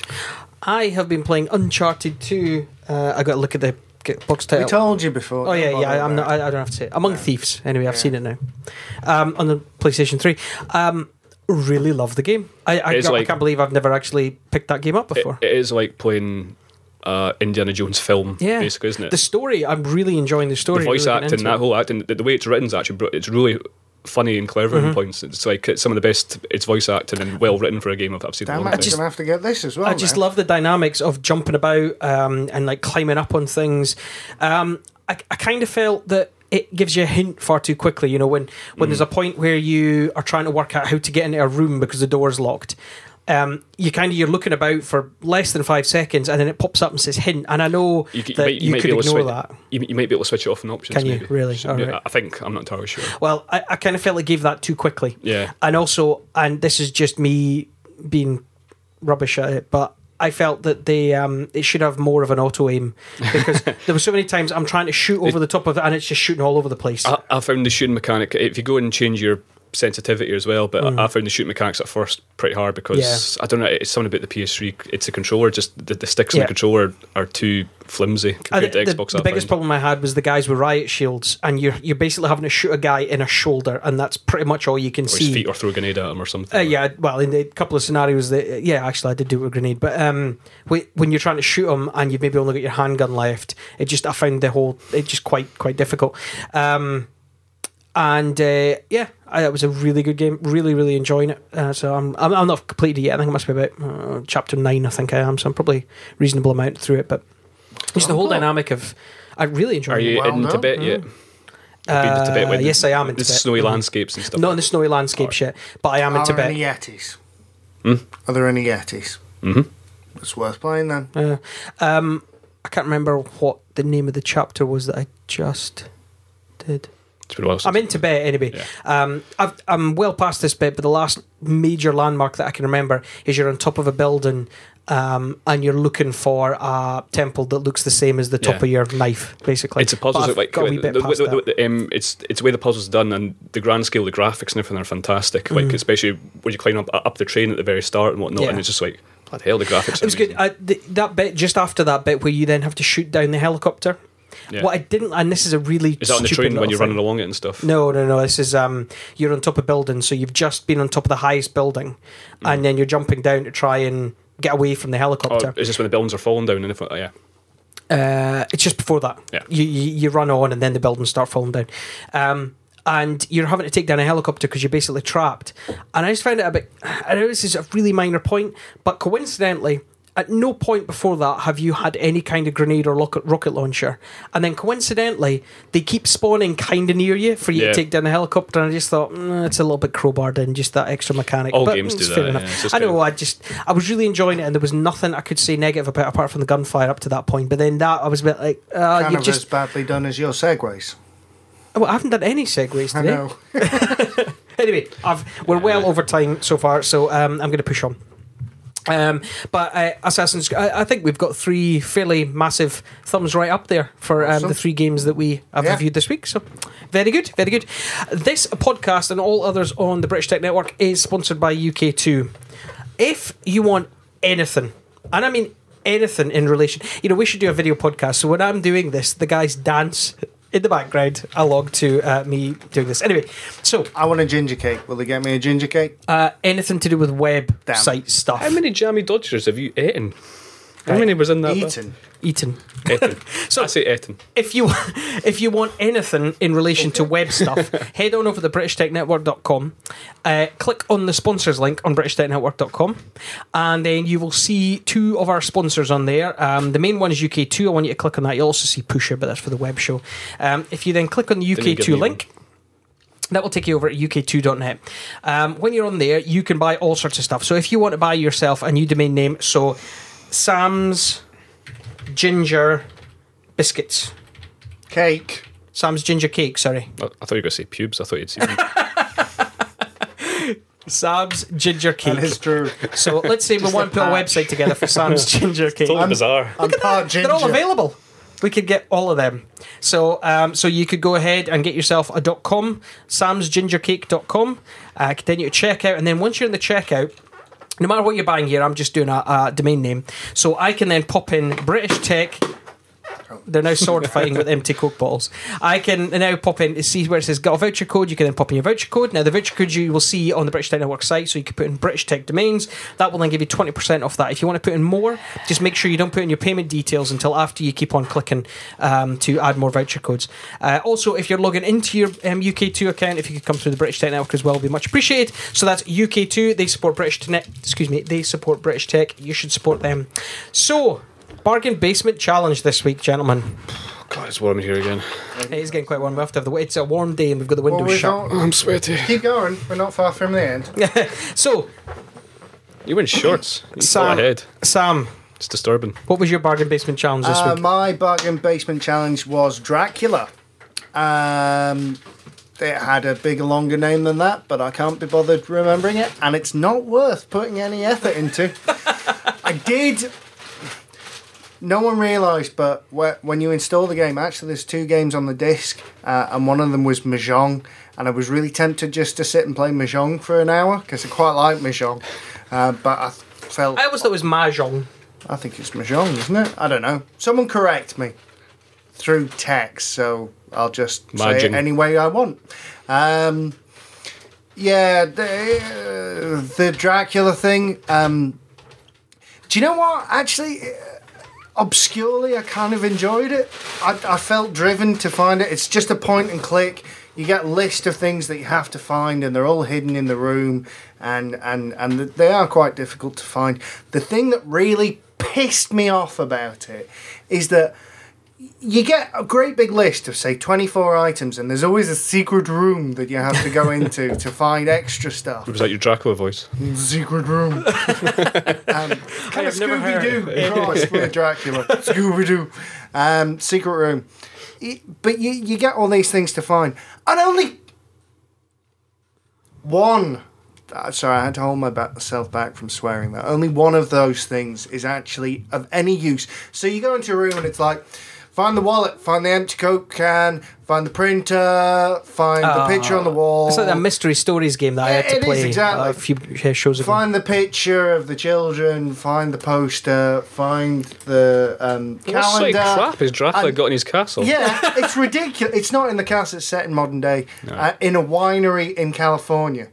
I have been playing Uncharted two. Uh, I got to look at the get box title. We told you before. Oh yeah, Don't yeah. bother I'm about not, it. I, I don't have to say it. Among Yeah. Thieves. Anyway, I've Yeah. seen it now um, on the PlayStation three. Um, really love the game. I, I, It's got- I like- can't believe I've never actually picked that game up It, before. it is like playing uh, Indiana Jones film, Yeah. basically, isn't it? The story, I'm really enjoying the story. the voice really getting acting, into that it. whole acting, the, the way it's written is actually br- it's really funny and clever Mm-hmm. in points. It's like it's some of the best. It's voice acting and well written for a game I've I've seen. in a Damn long it, I'm time. just- gonna have to get this as well. I just now. love the dynamics of jumping about um, and like climbing up on things. Um, I, I kind of felt that it gives you a hint far too quickly. You know, when when there's a point where you are trying to work out how to get into a room because the door's locked. Um, you kind of you're looking about for less than five seconds, and then it pops up and says hint. And I know You, c- you that might, you you might could be able to ignore switch, that. You, you might be able to switch it off in options. Can you? maybe. Really? Should All be- right. I think I'm not entirely sure. Well, I, I kind of felt it gave that too quickly. Yeah. And also, and this is just me being rubbish at it, but I felt that they um, it should have more of an auto aim because there were so many times I'm trying to shoot over the top of it and it's just shooting all over the place. I, I found the shooting mechanic. If you go and change your sensitivity as well, but Mm. I, I found the shooting mechanics at first pretty hard because I don't know. It's something about the P S three. It's a controller. Just the, the sticks on Yeah. the controller are too flimsy And compared the, to Xbox. the I biggest find. problem I had was the guys with riot shields, and you're you're basically having to shoot a guy in a shoulder, and that's pretty much all you can Or see. his feet, or throw a grenade at him, or something. Uh, yeah, well, in a couple of scenarios, that yeah, actually, I did do it with a grenade. But um, wh- when you're trying to shoot them and you've maybe only got your handgun left, it just I found the whole it just quite quite difficult. Um, and uh, yeah, I, it was a really good game. Really, really enjoying it. Uh, so I'm, I'm I'm not completed it yet. I think it must be about uh, chapter nine. I think I am. So I'm probably reasonable amount through it. But just the whole cool. dynamic of I really enjoyed Are it. you Well in done. Tibet yet? Have you been to Tibet Uh, with the- yes, I am in the Tibet. snowy Mhm. landscapes and stuff. Not in the snowy landscape shit, but I am in Are there Tibet. any Yetis? Hmm? Are there any Yetis? Mm-hmm. It's worth playing then. Uh, um, I can't remember what the name of the chapter was that I just did. It's been a while since. I'm in Tibet anyway. Yeah. Um, I've, I'm well past this bit, but the last major landmark that I can remember is you're on top of a building um, and you're looking for a temple that looks the same as the top Yeah. of your knife, basically. It's a puzzle. But I've Like got a wee bit the, past the, that. the, the, um, it's it's the way the puzzle's done, and the grand scale, the graphics and everything are fantastic. Like especially when you climb up up the train at the very start and whatnot, Mm. Yeah. and it's just like bloody hell, the graphics. It was good. I, the, that bit just after that bit where you then have to shoot down the helicopter. Yeah. What I didn't, and this is a really Is that on the stupid train when little you're thing. running along it and stuff? No, no, no. This is um, you're on top of buildings, so you've just been on top of the highest building, Mm. and then you're jumping down to try and get away from the Or helicopter. is this when the buildings are falling down? And if, oh, yeah. Uh, it's just before that. Yeah. You, you you run on, and then the buildings start falling down. Um, and you're having to take down a helicopter because you're basically trapped. And I just found it a bit. I know this is a really minor point, but coincidentally, at no point before that have you had any kind of grenade or rocket, rocket launcher. And then coincidentally, they keep spawning kind of near you for you Yeah. to take down the helicopter. And I just thought, mm, it's a little bit crowbarred in, just that extra mechanic. All but games it's do fair that, enough. yeah, it's just I know, kind of- I just, I was really enjoying it, and there was nothing I could say negative about apart from the gunfire up to that point. But then that, I was a bit like, uh, Kind you of just. as badly done as your segues. Well, I haven't done any segues I today. know. Anyway, I've, we're well over time so far, so um, I'm going to push on. Um, but uh, Assassin's, I, I think we've got three fairly massive thumbs right up there for um, Awesome. the three games that we have Yeah. reviewed this week. So, very good, very good. This podcast and all others on the British Tech Network is sponsored by U K two. If you want anything, and I mean anything in relation, you know, we should do a video podcast. So when I'm doing this, the guys dance in the background along to uh, me doing this. Anyway, so I want a ginger cake. Will they get me a ginger cake? uh, anything to do with website Damn. stuff. How many jammy dodgers have you eaten? How Right. many was in that? Eaten. Eaton. Eaten. So- I say eaten. If you if you want anything in relation to web stuff, head on over to british tech network dot com, uh, click on the sponsors link on british tech network dot com, and then you will see two of our sponsors on there. Um, the main one is U K two. I want you to click on that. You'll also see Pusher, but that's for the web show. Um, if you then click on the Didn't you U K give two me link, that will take you over at U K two dot net. Um, when you're on there, you can buy all sorts of stuff. So if you want to buy yourself a new domain name, so Sam's Ginger Biscuits. Cake. Sam's Ginger Cake, sorry. I, I thought you were going to say pubes. I thought you'd say Sam's Ginger Cake. That is true. So let's say we Just want to a put a patch. website together for Sam's Ginger Cake. totally bizarre. I'm part ginger. They're all available. We could get all of them. So um, so you could go ahead and get yourself a .com, sams ginger cake dot com, uh, continue to checkout, and then once you're in the checkout, no matter what you're buying here, I'm just doing a, a domain name. So I can then pop in British Tech. They're now sword fighting with empty Coke bottles. I can now pop in to see where it says got a voucher code. You can then pop in your voucher code. Now the voucher code you will see on the British Tech Network site, so you can put in British Tech Domains. That will then give you twenty percent off that. If you want to put in more, just make sure you don't put in your payment details until after you keep on clicking um, to add more voucher codes. Uh, also, if you're logging into your um, U K two account, if you could come through the British Tech Network as well, would be much appreciated. So that's U K two. They support British Net. Excuse me. They support British Tech. You should support them. So. Bargain Basement Challenge this week, gentlemen. God, it's warm in here again. It is getting quite warm. We have to have the. It's a warm day, and we've got the windows Well, we shut. don't- I'm sweaty. Keep going. We're not far from the end. So, You in shorts. You Sam, go ahead. Sam, It's disturbing. what was your Bargain Basement Challenge this Uh, week? my bargain basement challenge was Dracula. Um, it had a bigger, longer name than that, but I can't be bothered remembering it, and it's not worth putting any effort into. I did. No one realised, but wh- when you install the game, actually, there's two games on the disc, uh, and one of them was Mahjong, and I was really tempted just to sit and play Mahjong for an hour because I quite like Mahjong, uh, but I felt. I always thought it was Mahjong. I think it's Mahjong, isn't it? I don't know. Someone correct me through text, so I'll just say it Mahjong. any way I want. Um, yeah, the, uh, the Dracula thing. Um, do you know what? Actually, uh, obscurely, I kind of enjoyed it. I, I felt driven to find it. It's just a point and click. You get a list of things that you have to find, and they're all hidden in the room, and, and, and they are quite difficult to find. The thing that really pissed me off about it is that you get a great big list of, say, twenty-four items, and there's always a secret room that you have to go into to find extra stuff. Was that your Dracula voice? Secret room. um, kind of have never heard Scooby-Doo crossed with Dracula. Scooby-Doo. Um, secret room. It- but you, you get all these things to find. And only one... Uh, sorry, I had to hold myself back from swearing that. Only one of those things is actually of any use. So you go into a room and it's like, find the wallet, find the empty Coke can, find the printer, find the picture on the wall. It's like that mystery stories game that I had to It is, play exactly. a few shows ago. Find the picture of the children, find the poster, find the um, What sort calendar. of crap has Dracula and- got in his castle? Yeah, it's ridiculous. It's not in the castle, it's set in modern day, uh, in a winery in California.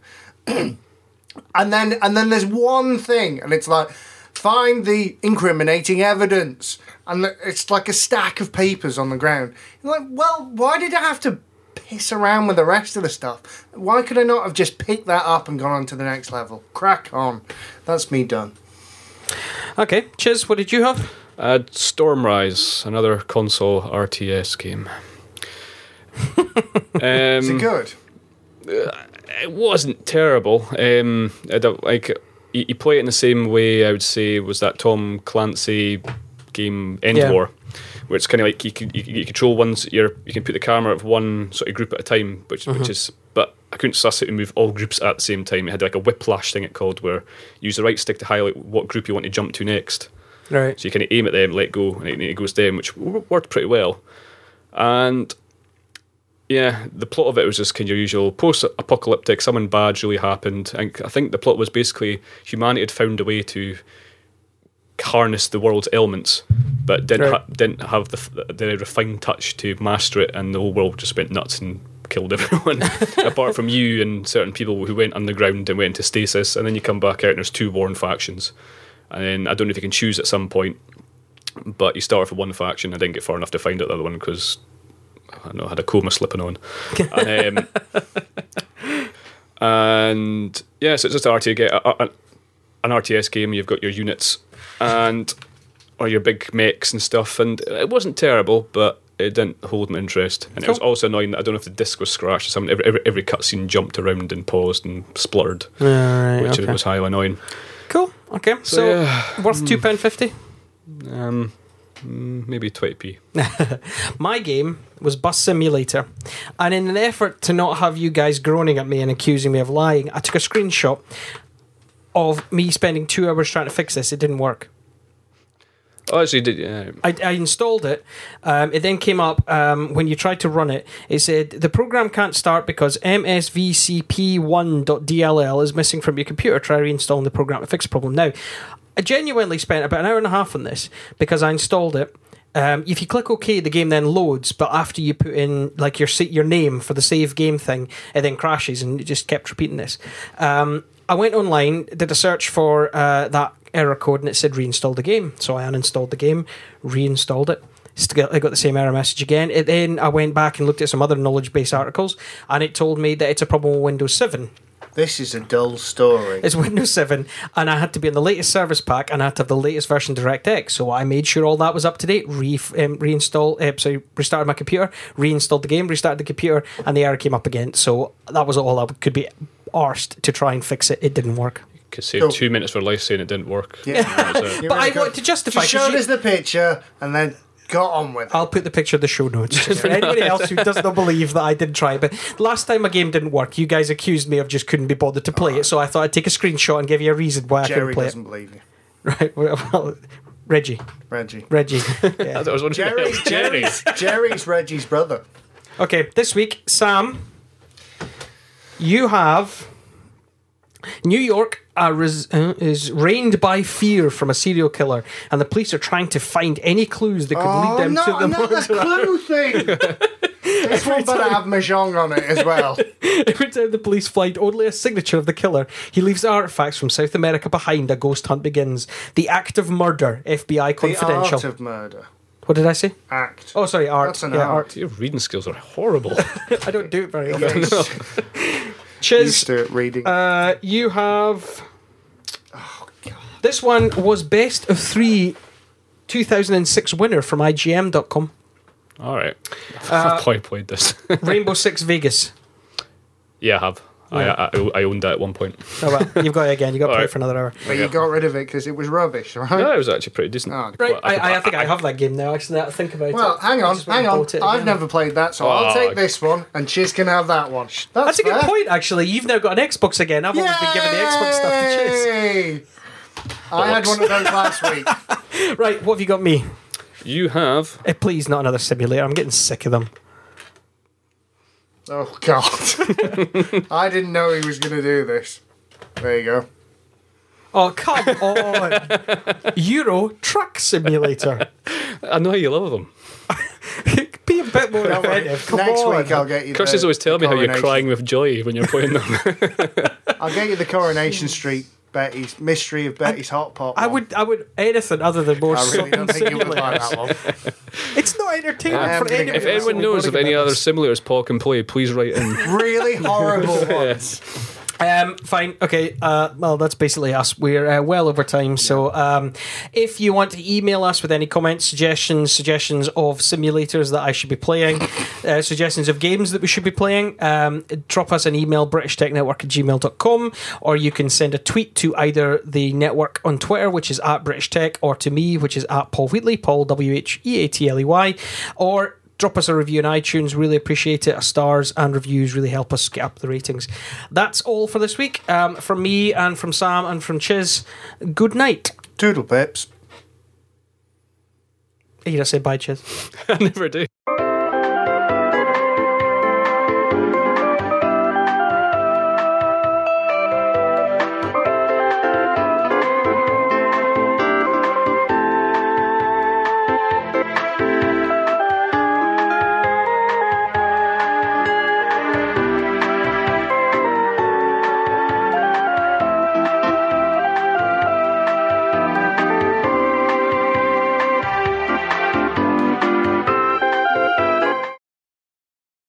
and then and then there's one thing, and it's like, find the incriminating evidence. And the- it's like a stack of papers on the ground. You're like, well, why did I have to piss around with the rest of the stuff? Why could I not have just picked that up and gone on to the next level? Crack on. That's me done. Okay, Chiz, what did you have? Uh, Stormrise, another console R T S game. um, Is it good? It wasn't terrible. Um, I don't, like you, you play it in the same way I would say was that Tom Clancy game End Yeah. War, where it's kind of like you can you, you control ones. You're, you can put the camera of one sort of group at a time, which Mm-hmm. which is. But I couldn't suss it to move all groups at the same time. It had like a whiplash thing it called, where you use the right stick to highlight what group you want to jump to next. Right. So you kind of aim at them, let go, and it, it goes to them, which w- worked pretty well. And yeah, the plot of it was just kind of your usual post-apocalyptic. Something bad's really happened, and I think the plot was basically humanity had found a way to harness the world's elements, but didn't Right. ha- didn't have the, the refined touch to master it, and the whole world just went nuts and killed everyone, apart from you and certain people who went underground and went into stasis. And then you come back out, and there's two warring factions. And then I don't know if you can choose at some point, but you start off with one faction. I didn't get far enough to find out the other one because I don't know, I had a coma slipping on. and, um, and yeah, so it's just an R T S, a- a- an R T S game. You've got your units and or your big mechs and stuff, and it wasn't terrible, but it didn't hold my interest. And it was Cool. also annoying that I don't know if the disc was scratched or something. Every, every, every cutscene jumped around and paused and spluttered, Right, which okay. was highly annoying. Cool. Okay. So, So, yeah. worth two pound fifty. Um, mm, maybe twenty p. My game was Bus Simulator, and in an effort to not have you guys groaning at me and accusing me of lying, I took a screenshot of me spending two hours trying to fix this. It didn't work. Oh, actually, did yeah. I, I installed it. Um, it then came up um, when you tried to run it. It said the program can't start because M S V C P one dot D L L is missing from your computer. Try reinstalling the program to fix the problem. Now, I genuinely spent about an hour and a half on this because I installed it. Um, if you click OK, the game then loads, but after you put in like your sa- your name for the save game thing, it then crashes, and it just kept repeating this. Um, I went online, did a search for uh, that error code, and it said reinstall the game. So I uninstalled the game, reinstalled it. Still, I got the same error message again. It, then I went back and looked at some other knowledge base articles, and it told me that it's a problem with Windows seven. This is a dull story. It's Windows seven, and I had to be in the latest service pack, and I had to have the latest version of DirectX. So I made sure all that was up to date. Re um, reinstall, uh, sorry, restarted my computer, reinstalled the game, restarted the computer, and the error came up again. So that was all I could be arsed to try and fix it. It didn't work. Could save Cool. two minutes for life saying it didn't work. Yeah. That was it. You But I really wanted could- to justify, Just 'cause showed you- us the picture and then got on with it. I'll put the picture of the show notes just for anybody else who does not believe that I didn't try. But last time a game didn't work, you guys accused me of just couldn't be bothered to play it. So I thought I'd take a screenshot and give you a reason why I Jerry couldn't play doesn't believe you. it. Right? Well, Reggie, Reggie. Reggie. Yeah. I was wondering Jerry, about Jerry. Jerry's, Jerry's Reggie's brother. Okay, this week, Sam, you have New York uh, res- uh, is reigned by fear from a serial killer, and the police are trying to find any clues that could lead Oh, them not to the another murderer. clue thing. This one better have Mahjong on it as well. Every time the police find only a signature of the killer, he leaves the artifacts from South America behind. A ghost hunt begins. The act of murder, F B I The confidential. art of murder. What did I say? Act. Oh, sorry, art. That's an yeah, art. Your reading skills are horrible. I don't do it very often. Yes. Chiz, Used to it reading. Uh, you have. This one was best of three two thousand six winner from I G M dot com. All right. Uh, I've probably played this. Rainbow Six Vegas. Yeah, I have. I, I, I owned that at one point. Oh, well, you've got it again. You've got to play Alright. it for another hour. but you got rid of it because it was rubbish, right? No, it was actually pretty decent. Oh, Right, Well, I, I, I think I, I- have that game now, actually, now that I think about Well, it. hang I on, just went hang and on. bought it I've again. never played that, so I'll Oh. take this one, and Chiz can have that one. That's, That's a good fair. point, actually. You've now got an Xbox again. I've always been giving the Xbox stuff to Yay! I had one of those last week. Chiz. Right, what have you got me? You have. Eh, please, not another simulator. I'm getting sick of them. Oh, God. I didn't know he was going to do this. There you go. Oh, come on. Euro Truck Simulator. I know you love them. Be a bit more Don't worry. inventive. Come Next on. week I'll get you Chris the, is always telling the me how you're Coronation- crying with joy when you're playing them. I'll get you the Coronation Street Betty's Mystery of Betty's Hot Pot. I one. would, I would anything other than more I really don't think you would like that one. It's not entertaining I am for gonna anyone. get If anyone knows of any other simulators Paul can play, please write in. Really horrible ones. Um, fine, okay. Uh, well, that's basically us. We're uh, well over time. So, um, if you want to email us with any comments, suggestions, suggestions of simulators that I should be playing, uh, suggestions of games that we should be playing, um, drop us an email, british tech network at gmail dot com, or you can send a tweet to either the network on Twitter, which is at British Tech, or to me, which is at Paul Wheatley, Paul W H E A T L E Y, or drop us a review on iTunes. Really appreciate it. Stars and reviews really help us get up the ratings. That's all for this week. Um, from me and from Sam and from Chiz, good night. Toodle pips. Here I say bye, Chiz. I never do.